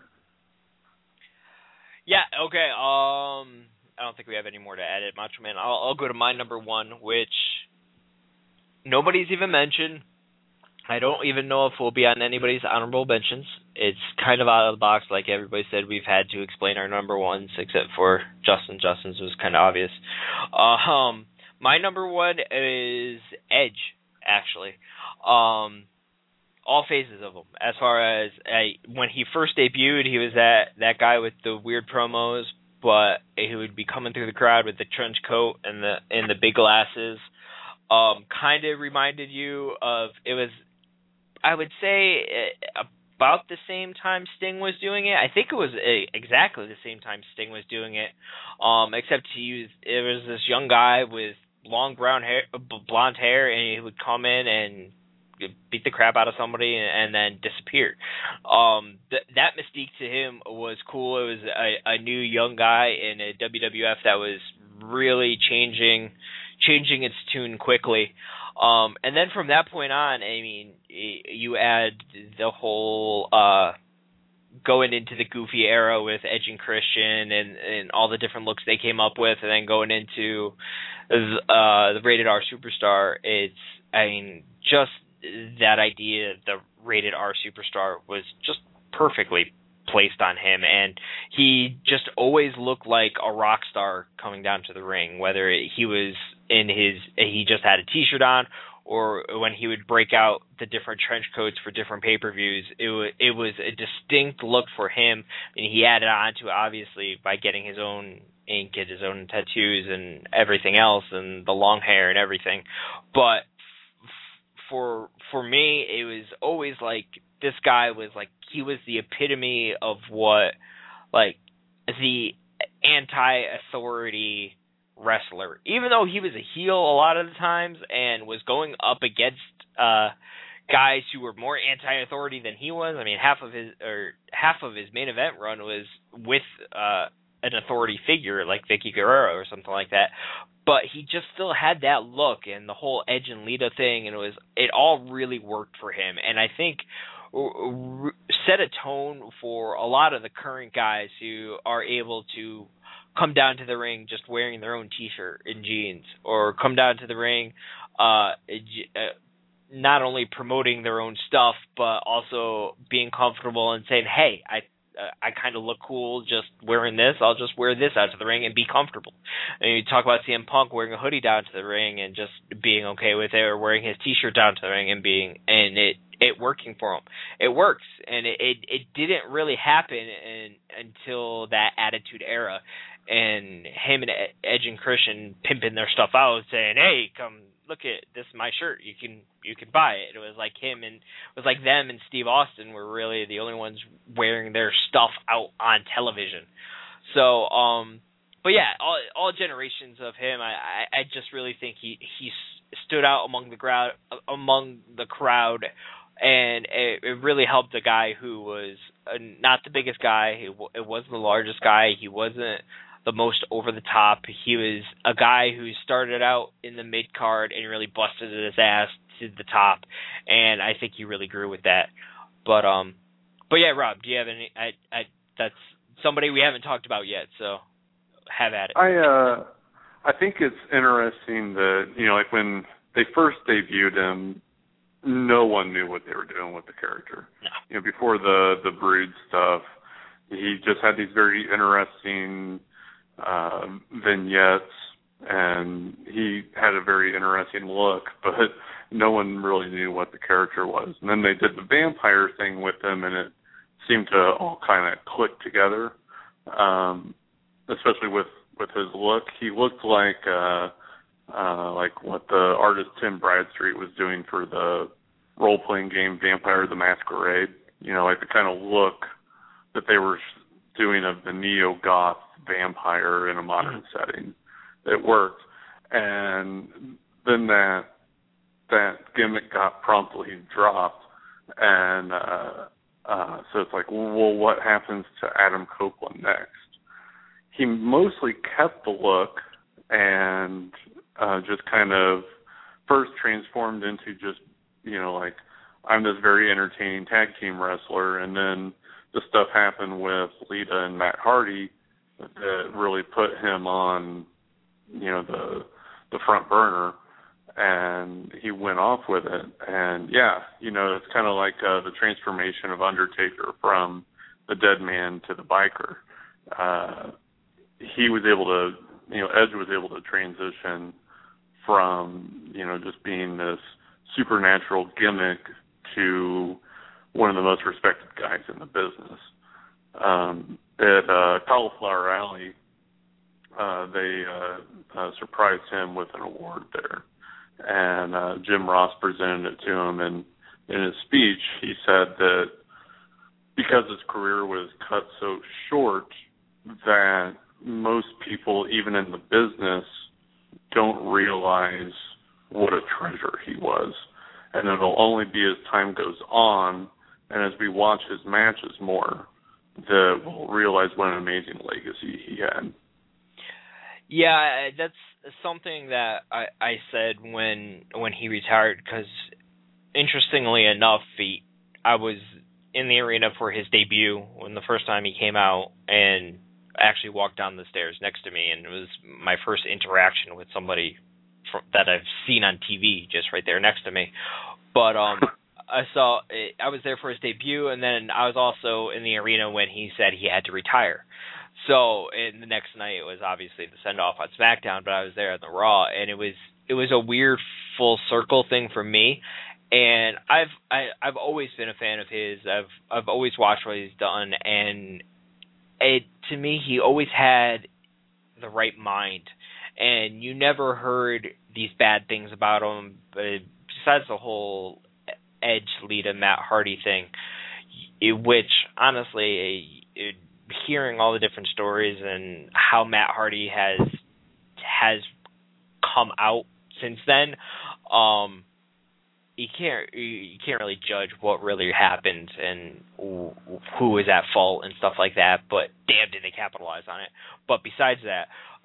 Yeah, okay. I don't think we have any more to add at Macho Man. I'll go to my number one, which nobody's even mentioned. I don't even know if we'll be on anybody's honorable mentions. It's kind of out of the box. Like everybody said, we've had to explain our number ones, except for Justin. Justin's was kind of obvious. My number one is Edge, actually. All phases of him. As far as when he first debuted, he was that guy with the weird promos, but he would be coming through the crowd with the trench coat and the big glasses. Kind of reminded you of, it was, I would say, about the same time Sting was doing it. I think it was exactly the same time Sting was doing it, except it was this young guy with long blonde hair, and he would come in and beat the crap out of somebody and then disappear. That mystique to him was cool. It was a new young guy in a WWF that was really changing its tune quickly. And then from that point on, I mean, you add the whole going into the goofy era with Edge and Christian and all the different looks they came up with, and then going into the Rated R Superstar. Just that idea, the Rated R Superstar, was just perfectly placed on him, and he just always looked like a rock star coming down to the ring, whether he was he just had a t-shirt on, or when he would break out the different trench coats for different pay-per-views. It was a distinct look for him, and he added on to it, obviously, by getting his own ink and his own tattoos and everything else, and the long hair and everything. But for me, it was always like, this guy was like, he was the epitome of what, like, the anti-authority wrestler, even though he was a heel a lot of the times and was going up against guys who were more anti-authority than he was. I mean, half of his main event run was with an authority figure like Vicky Guerrero or something like that. But he just still had that look, and the whole Edge and Lita thing, and it all really worked for him. And I think set a tone for a lot of the current guys who are able to come down to the ring just wearing their own T-shirt and jeans, or come down to the ring not only promoting their own stuff, but also being comfortable and saying, hey, I kind of look cool just wearing this. I'll just wear this out to the ring and be comfortable. And you talk about CM Punk wearing a hoodie down to the ring and just being okay with it, or wearing his T-shirt down to the ring and it working for him. It works, and it didn't really happen until that Attitude Era, and him and Edge and Christian pimping their stuff out, saying, "Hey, come look at this, my shirt. You can buy it." It was like them and Steve Austin were really the only ones wearing their stuff out on television. So, but yeah, all generations of him, I just really think he stood out among the crowd, and it really helped a guy who was not the biggest guy. It wasn't the largest guy. He wasn't the most over the top. He was a guy who started out in the mid card and really busted his ass to the top, and I think he really grew with that. But yeah, Rob, do you have any? That's somebody we haven't talked about yet, so have at it. I think it's interesting that, like when they first debuted him, no one knew what they were doing with the character. No. Before the Brood stuff, he just had these very interesting vignettes, and he had a very interesting look, but no one really knew what the character was. And then they did the vampire thing with him, and it seemed to all kind of click together, especially with his look. He looked like what the artist Tim Bradstreet was doing for the role-playing game Vampire the Masquerade, like the kind of look that they were doing of the neo-goth vampire in a modern setting. It worked. And then that gimmick got promptly dropped, and so it's like, well, what happens to Adam Copeland next? He mostly kept the look and just kind of first transformed into just, like, I'm this very entertaining tag team wrestler, and then the stuff happened with Lita and Matt Hardy that really put him on, the front burner, and he went off with it. And yeah, it's kind of like the transformation of Undertaker from the dead man to the biker. He was able to, Edge was able to transition from, just being this supernatural gimmick to one of the most respected guys in the business. At Cauliflower Alley, they surprised him with an award there, and Jim Ross presented it to him, and in his speech he said that because his career was cut so short that most people, even in the business, don't realize what a treasure he was, and it'll only be as time goes on and as we watch his matches more that we'll realize what an amazing legacy he had. Yeah, that's something that I said when he retired, because interestingly enough, I was in the arena for his debut when the first time he came out, and actually walked down the stairs next to me, and it was my first interaction with somebody that I've seen on TV just right there next to me. But I was there for his debut, and then I was also in the arena when he said he had to retire. So, and the next night it was obviously the send-off on SmackDown, but I was there on the Raw, and it was a weird full circle thing for me. And I've always been a fan of his. I've always watched what he's done, and to me, he always had the right mind, and you never heard these bad things about him. But besides the whole Edge, Lita, Matt Hardy thing, which honestly hearing all the different stories and how Matt Hardy has come out since then, you can't really judge what really happened and who was at fault and stuff like that. But damn, did they capitalize on it. But besides that,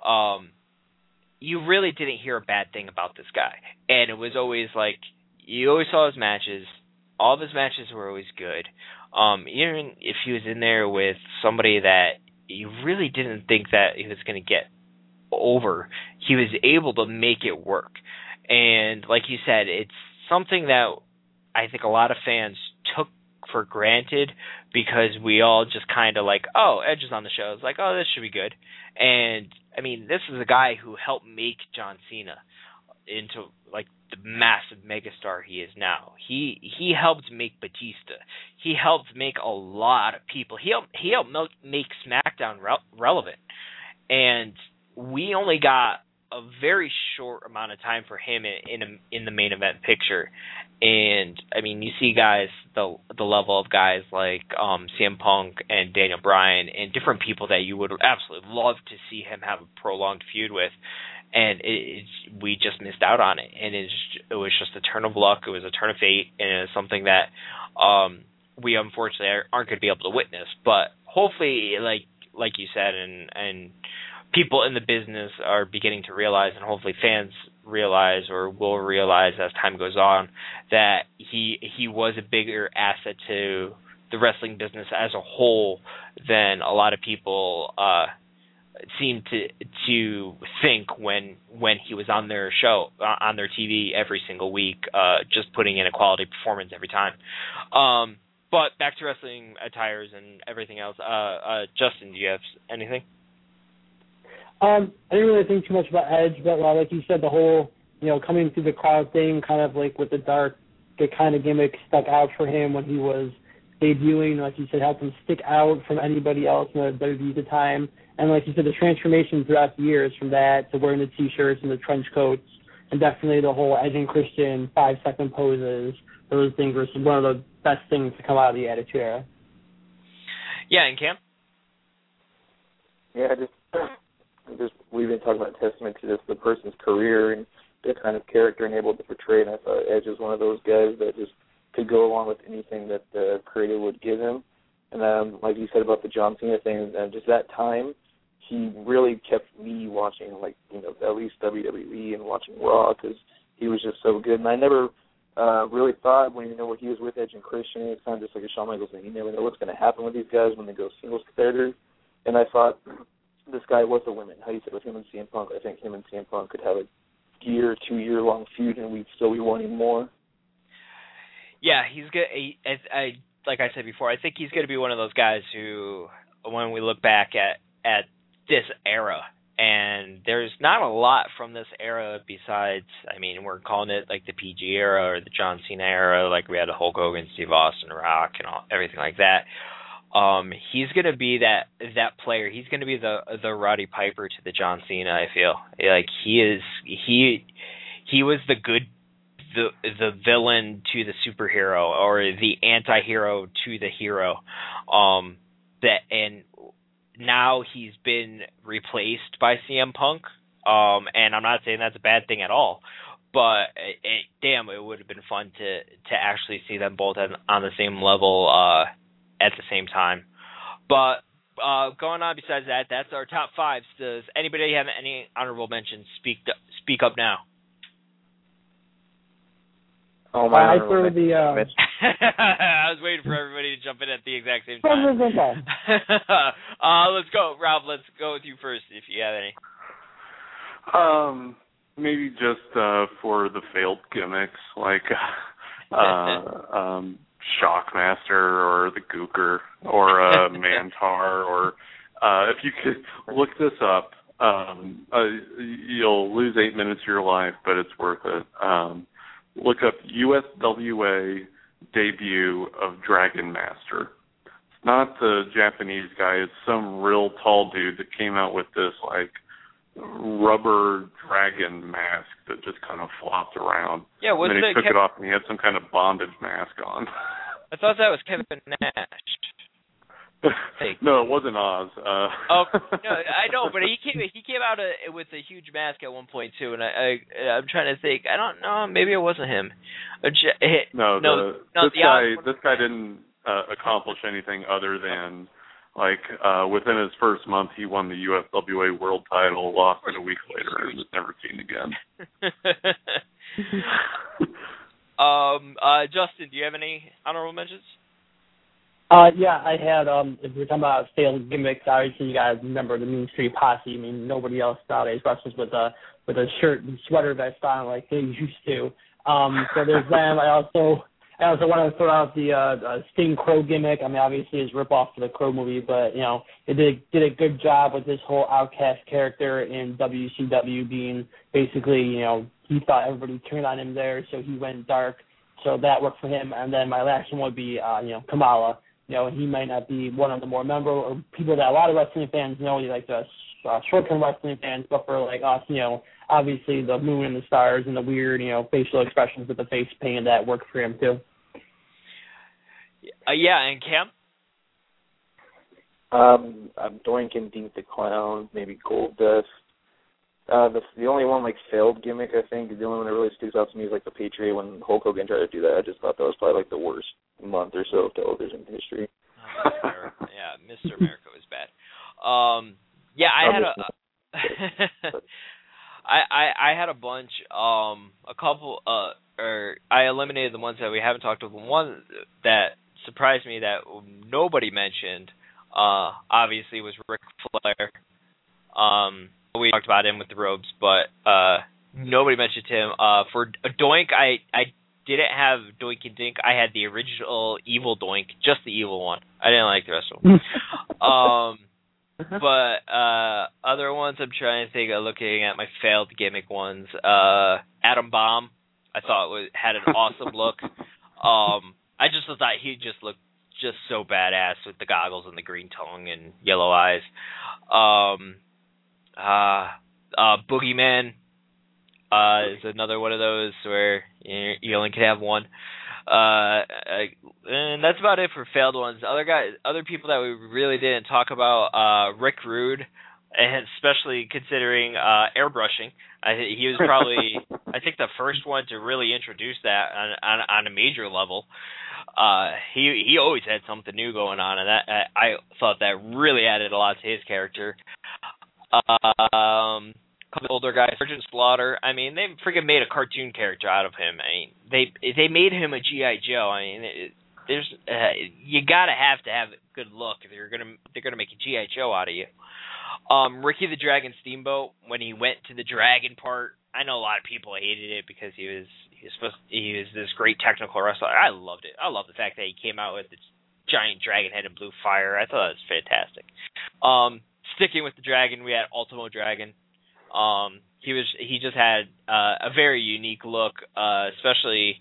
you really didn't hear a bad thing about this guy. And it was always like, you always saw his matches. All of his matches were always good. Even if he was in there with somebody that you really didn't think that he was going to get over, he was able to make it work. And like you said, it's something that I think a lot of fans took for granted because we all just kind of like, oh, Edge is on the show. It's like, oh, this should be good. And, I mean, this is a guy who helped make John Cena into, like, the massive megastar he is now. He helped make Batista. He helped make a lot of people. He helped make SmackDown relevant. And we only got a very short amount of time for him in the main event picture. And I mean, you see guys, the level of guys like CM Punk and Daniel Bryan and different people that you would absolutely love to see him have a prolonged feud with, and we just missed out on it. And it was just a turn of luck. It was a turn of fate, and it was something that we unfortunately aren't going to be able to witness. But hopefully, like you said, and people in the business are beginning to realize, and hopefully fans realize or will realize as time goes on, that he was a bigger asset to the wrestling business as a whole than a lot of people seem to think when he was on their show, on their TV every single week, just putting in a quality performance every time. But back to wrestling attires and everything else. Justin, do you have anything? I didn't really think too much about Edge, but like you said, the whole, coming through the crowd thing, kind of like with the dark kind of gimmick stuck out for him when he was debuting. Like you said, helped him stick out from anybody else in the WWE at the time. And like you said, the transformation throughout the years from that to wearing the T-shirts and the trench coats, and definitely the whole Edge and Christian 5-second poses, those things were one of the best things to come out of the Attitude Era. Yeah, and Cam? Yeah, just we've been talking about testament to just the person's career and the kind of character and able to portray, and I thought Edge is one of those guys that just could go along with anything that the creator would give him. And like you said about the John Cena thing, just that time, he really kept me watching, at least WWE and watching Raw, because he was just so good. And I never really thought when he was with Edge and Christian, it's kind of just like a Shawn Michaels thing. You never know what's going to happen with these guys when they go singles competitors. And I thought this guy was a winner. How you said with him and CM Punk, I think him and CM Punk could have a 2-year long feud, and we'd still be wanting more. Yeah, he's good. Like I said before, I think he's going to be one of those guys who, when we look back at this era, and there's not a lot from this era besides, I mean, we're calling it like the PG era or the John Cena era, like we had the Hulk Hogan, Steve Austin, Rock, and everything like that. He's going to be that player. He's going to be the Roddy Piper to the John Cena, I feel. Like he was the villain to the superhero, or the anti-hero to the hero. And now he's been replaced by CM Punk. And I'm not saying that's a bad thing at all, but it would have been fun to actually see them both on the same level at the same time. But going on besides that, that's our top 5. Does anybody have any honorable mentions? Speak up now. Oh, my I threw the. I was waiting for everybody to jump in at the exact same time. Let's go, Rob. Let's go with you first, if you have any. Maybe just for the failed gimmicks, like Shockmaster or the Gooker or Mantar, or if you could look this up, you'll lose 8 minutes of your life, but it's worth it. Look up USWA debut of Dragon Master. It's not the Japanese guy, it's some real tall dude that came out with this rubber dragon mask that just kind of flopped around. Yeah, and then he took it off and he had some kind of bondage mask on. I thought that was Kevin Nash. No, it wasn't Oz. Oh, no, I know, but he came out with a huge mask at one point too, and I'm trying to think. I don't know, maybe it wasn't him. This guy didn't accomplish anything other than within his first month he won the USWA World Title, lost it a week later, and was never seen again. Justin, do you have any honorable mentions? Yeah, I had, if we're talking about failed gimmicks, obviously you guys remember the Mean Street Posse. I mean, nobody else nowadays wrestles with a shirt and sweater vest on like they used to. So there's them. I also want to throw out the Sting Crow gimmick. I mean, obviously it's a ripoff of the Crow movie, but, they did a good job with this whole outcast character in WCW being basically, he thought everybody turned on him there, so he went dark. So that worked for him. And then my last one would be, Kamala. He might not be one of the more memorable or people that a lot of wrestling fans know, like the short-term wrestling fans, but for like us, obviously the moon and the stars and the weird, facial expressions with the face paint, that worked for him too. Yeah, and Cam? I'm Doink and Dink the Clown, maybe Goldust. The only one failed gimmick, I think, the only one that really sticks out to me is the Patriot when Hulk Hogan tried to do that. I just thought that was probably the worst month or so of television history. Yeah, Mr. America was bad. I had a bunch. A couple. I eliminated the ones that we haven't talked about. One that surprised me that nobody mentioned, obviously, was Ric Flair. We talked about him with the robes, but nobody mentioned him. For Doink, I didn't have Doink and Dink. I had the original evil Doink, just the evil one. I didn't like the rest of them. But other ones, I'm trying to think of looking at my failed gimmick ones. Adam Bomb, I thought had an awesome look. I just thought he just looked just so badass with the goggles and the green tongue and yellow eyes. Boogeyman is another one of those where you only can have one. And that's about it for failed ones. Other people that we really didn't talk about, Rick Rude, and especially considering airbrushing. He was probably, I think, the first one to really introduce that on a major level. He always had something new going on, and that I thought that really added a lot to his character. Couple older guys, Sergeant Slaughter. I mean, they freaking made a cartoon character out of him. I mean, they made him a G.I. Joe. I mean, there's you gotta have to have a good look if they're gonna make a G.I. Joe out of you. Ricky the Dragon Steamboat, when he went to the dragon part, I know a lot of people hated it because he was this great technical wrestler. I loved it. I love the fact that he came out with this giant dragon head and blue fire. I thought it was fantastic. Sticking with the dragon, we had Ultimo Dragon. He just had a very unique look, especially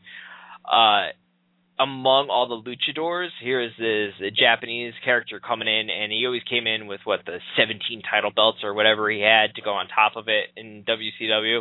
among all the luchadors. Here is this Japanese character coming in, and he always came in with the 17 title belts or whatever he had to go on top of it in WCW.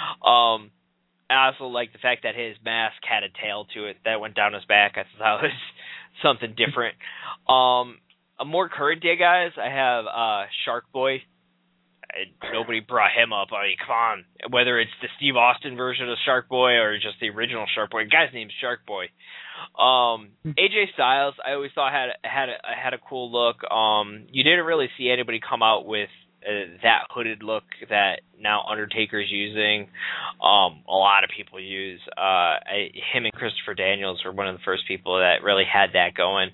I also like the fact that his mask had a tail to it that went down his back. I thought that was something different. A more current day guys, I have Shark Boy. Nobody brought him up. I mean, come on. Whether it's the Steve Austin version of Shark Boy or just the original Shark Boy, the guy's name's Shark Boy. AJ Styles, I always thought had a cool look. You didn't really see anybody come out with that hooded look that now Undertaker's using. A lot of people use. Him and Christopher Daniels were one of the first people that really had that going.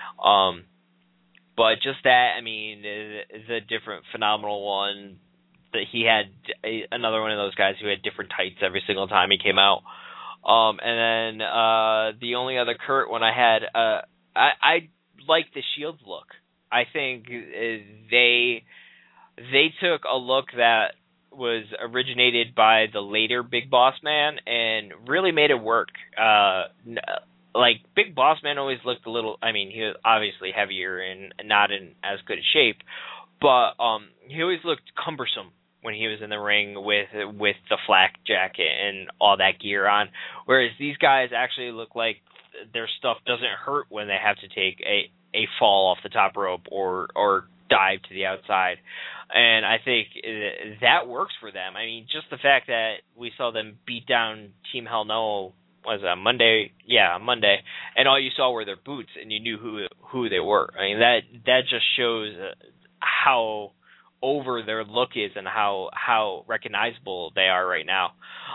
But just that, I mean, is a different phenomenal one. That he had another one of those guys who had different tights every single time he came out. And then the only other Kurt one I had, I like the Shield look. I think they took a look that was originated by the later Big Boss Man and really made it work. Like, Big Boss Man always looked a little, I mean, he was obviously heavier and not in as good a shape, but he always looked cumbersome when he was in the ring with the flak jacket and all that gear on, whereas these guys actually look like their stuff doesn't hurt when they have to take a fall off the top rope or dive to the outside. And I think that works for them. I mean, just the fact that we saw them beat down Team Hell No, was it Monday? Yeah, Monday. And all you saw were their boots, and you knew who they were. I mean, that just shows how over their look is and how recognizable they are right now.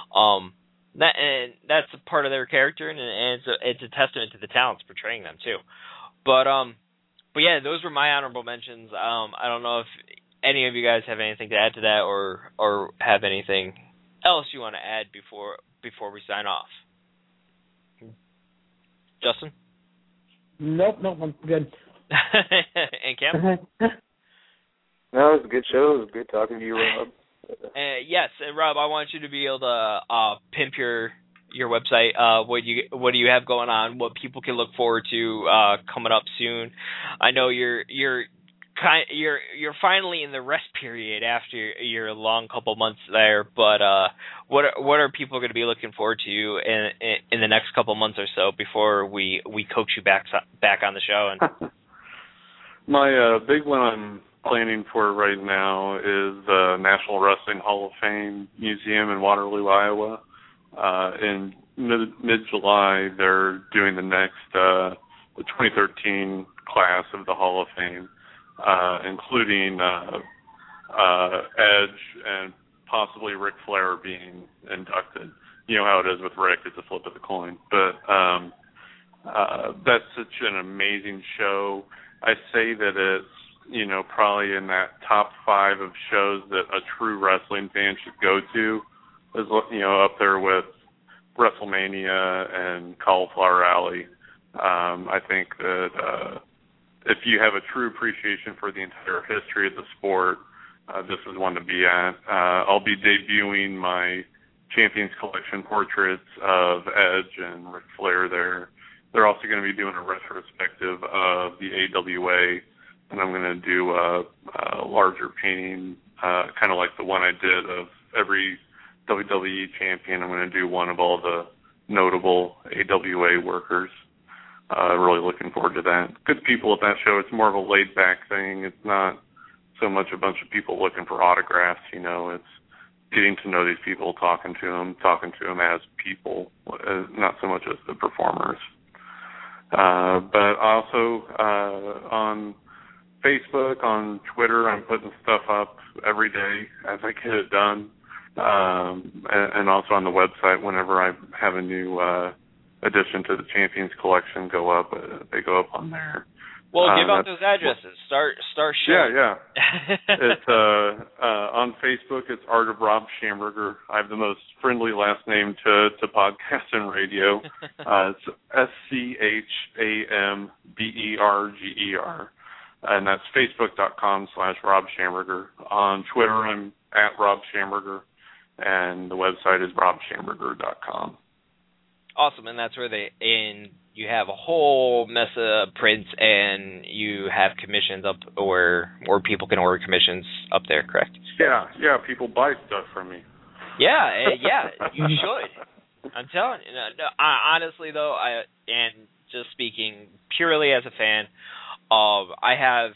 That's a part of their character, and it's a testament to the talents portraying them too. But yeah, those were my honorable mentions. I don't know if any of you guys have anything to add to that, or have anything else you want to add before we sign off. Justin? Nope, I'm good. And Cam? No, it was a good show. It was good talking to you, Rob. Yes, and Rob, I want you to be able to pimp your website. What do you have going on? What people can look forward to coming up soon? I know you're finally in the rest period after your long couple months there, but what are people going to be looking forward to in the next couple months or so before we coax you back on the show? And my big one I'm planning for right now is the National Wrestling Hall of Fame Museum in Waterloo, Iowa. In mid-July, they're doing the next the 2013 class of the Hall of Fame. Including Edge and possibly Ric Flair being inducted. You know how it is with Ric, it's a flip of the coin. But that's such an amazing show. I say that it's, probably in that top 5 of shows that a true wrestling fan should go to. Is, up there with WrestleMania and Cauliflower Alley. I think that if you have a true appreciation for the entire history of the sport, this is one to be at. I'll be debuting my Champions Collection portraits of Edge and Ric Flair there. They're also going to be doing a retrospective of the AWA, and I'm going to do a larger painting, kind of like the one I did of every WWE champion. I'm going to do one of all the notable AWA workers. Really looking forward to that. Good people at that show. It's more of a laid-back thing. It's not so much a bunch of people looking for autographs, It's getting to know these people, talking to them as people, not so much as the performers. But also on Facebook, on Twitter, I'm putting stuff up every day as I get it done. And also on the website whenever I have a new addition to the Champions Collection go up, they go up on there. Well, give out those addresses. Start showing. Yeah. It's on Facebook. It's Art of Rob Schamberger. I have the most friendly last name to podcast and radio. It's SCHAMBERGER, and that's Facebook.com/Rob Schamberger. On Twitter, I'm at Rob Schamberger, and the website is robschamberger.com. Awesome, and that's where you have a whole mess of prints, and you have commissions up where people can order commissions up there, correct? Yeah, people buy stuff from me. Yeah, you should. I'm telling you. Honestly, though, and just speaking purely as a fan, I have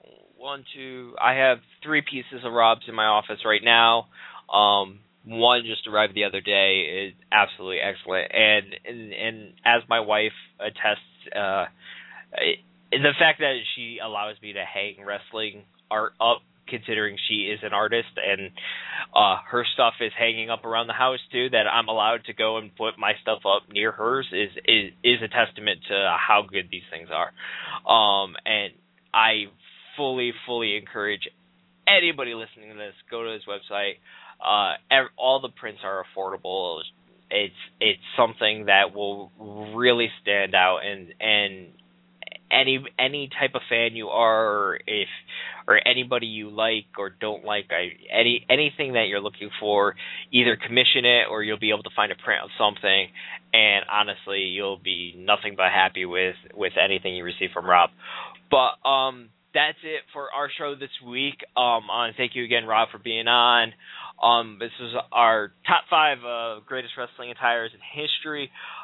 3 pieces of Rob's in my office right now. One just arrived the other day is absolutely excellent, and as my wife attests, the fact that she allows me to hang wrestling art up, considering she is an artist, and her stuff is hanging up around the house too, that I'm allowed to go and put my stuff up near hers is a testament to how good these things are, and I fully encourage anybody listening to this, go to his website. All the prints are affordable. It's something that will really stand out, and any type of fan you are, or anybody you like or don't like, anything that you're looking for, either commission it or you'll be able to find a print of something, and honestly, you'll be nothing but happy with anything you receive from Rob. But that's it for our show this week. Thank you again, Rob, for being on. This is our top 5 greatest wrestling attires in history.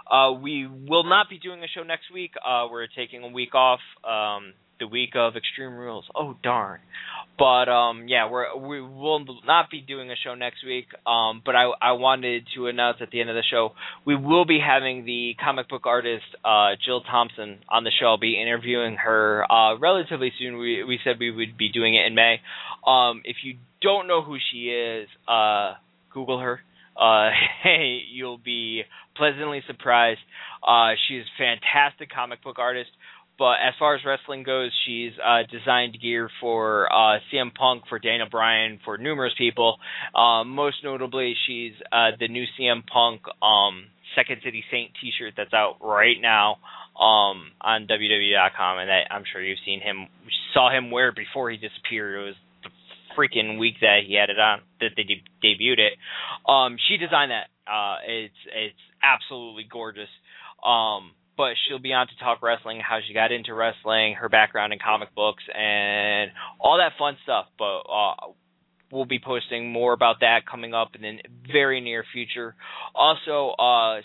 We will not be doing a show next week. We're taking a week off, the week of Extreme Rules. Oh, darn. But, we will not be doing a show next week. But I wanted to announce at the end of the show, we will be having the comic book artist, Jill Thompson, on the show. I'll be interviewing her relatively soon. We said we would be doing it in May. If you don't know who she is, Google her. You'll be pleasantly surprised. She's a fantastic comic book artist, but as far as wrestling goes, she's designed gear for CM Punk, for Daniel Bryan, for numerous people. Most notably, she's the new CM Punk Second City Saint t-shirt that's out right now on WWE.com, and I'm sure you've seen him, saw him wear it before he disappeared. It was freaking week that he had it on, that they debuted it. She designed that. It's absolutely gorgeous. But she'll be on to talk wrestling, how she got into wrestling, her background in comic books, and all that fun stuff. But we'll be posting more about that coming up in the very near future. Also,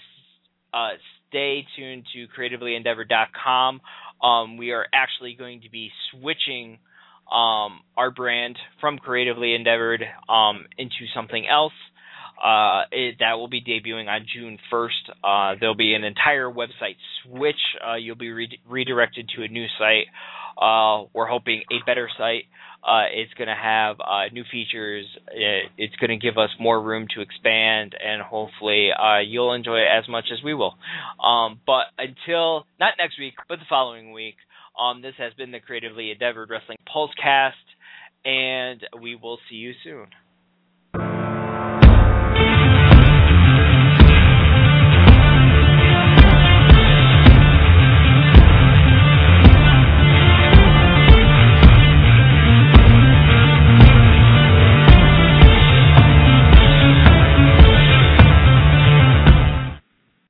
stay tuned to CreativelyEndeavored.com. We are actually going to be switching our brand from Creatively Endeavored into something else. That will be debuting on June 1st. There'll be an entire website switch. You'll be redirected to a new site. We're hoping a better site. It's going to have new features. It's going to give us more room to expand, and hopefully you'll enjoy it as much as we will. But until, not next week, but the following week, this has been the Creatively Endeavored Wrestling Pulsecast, and we will see you soon.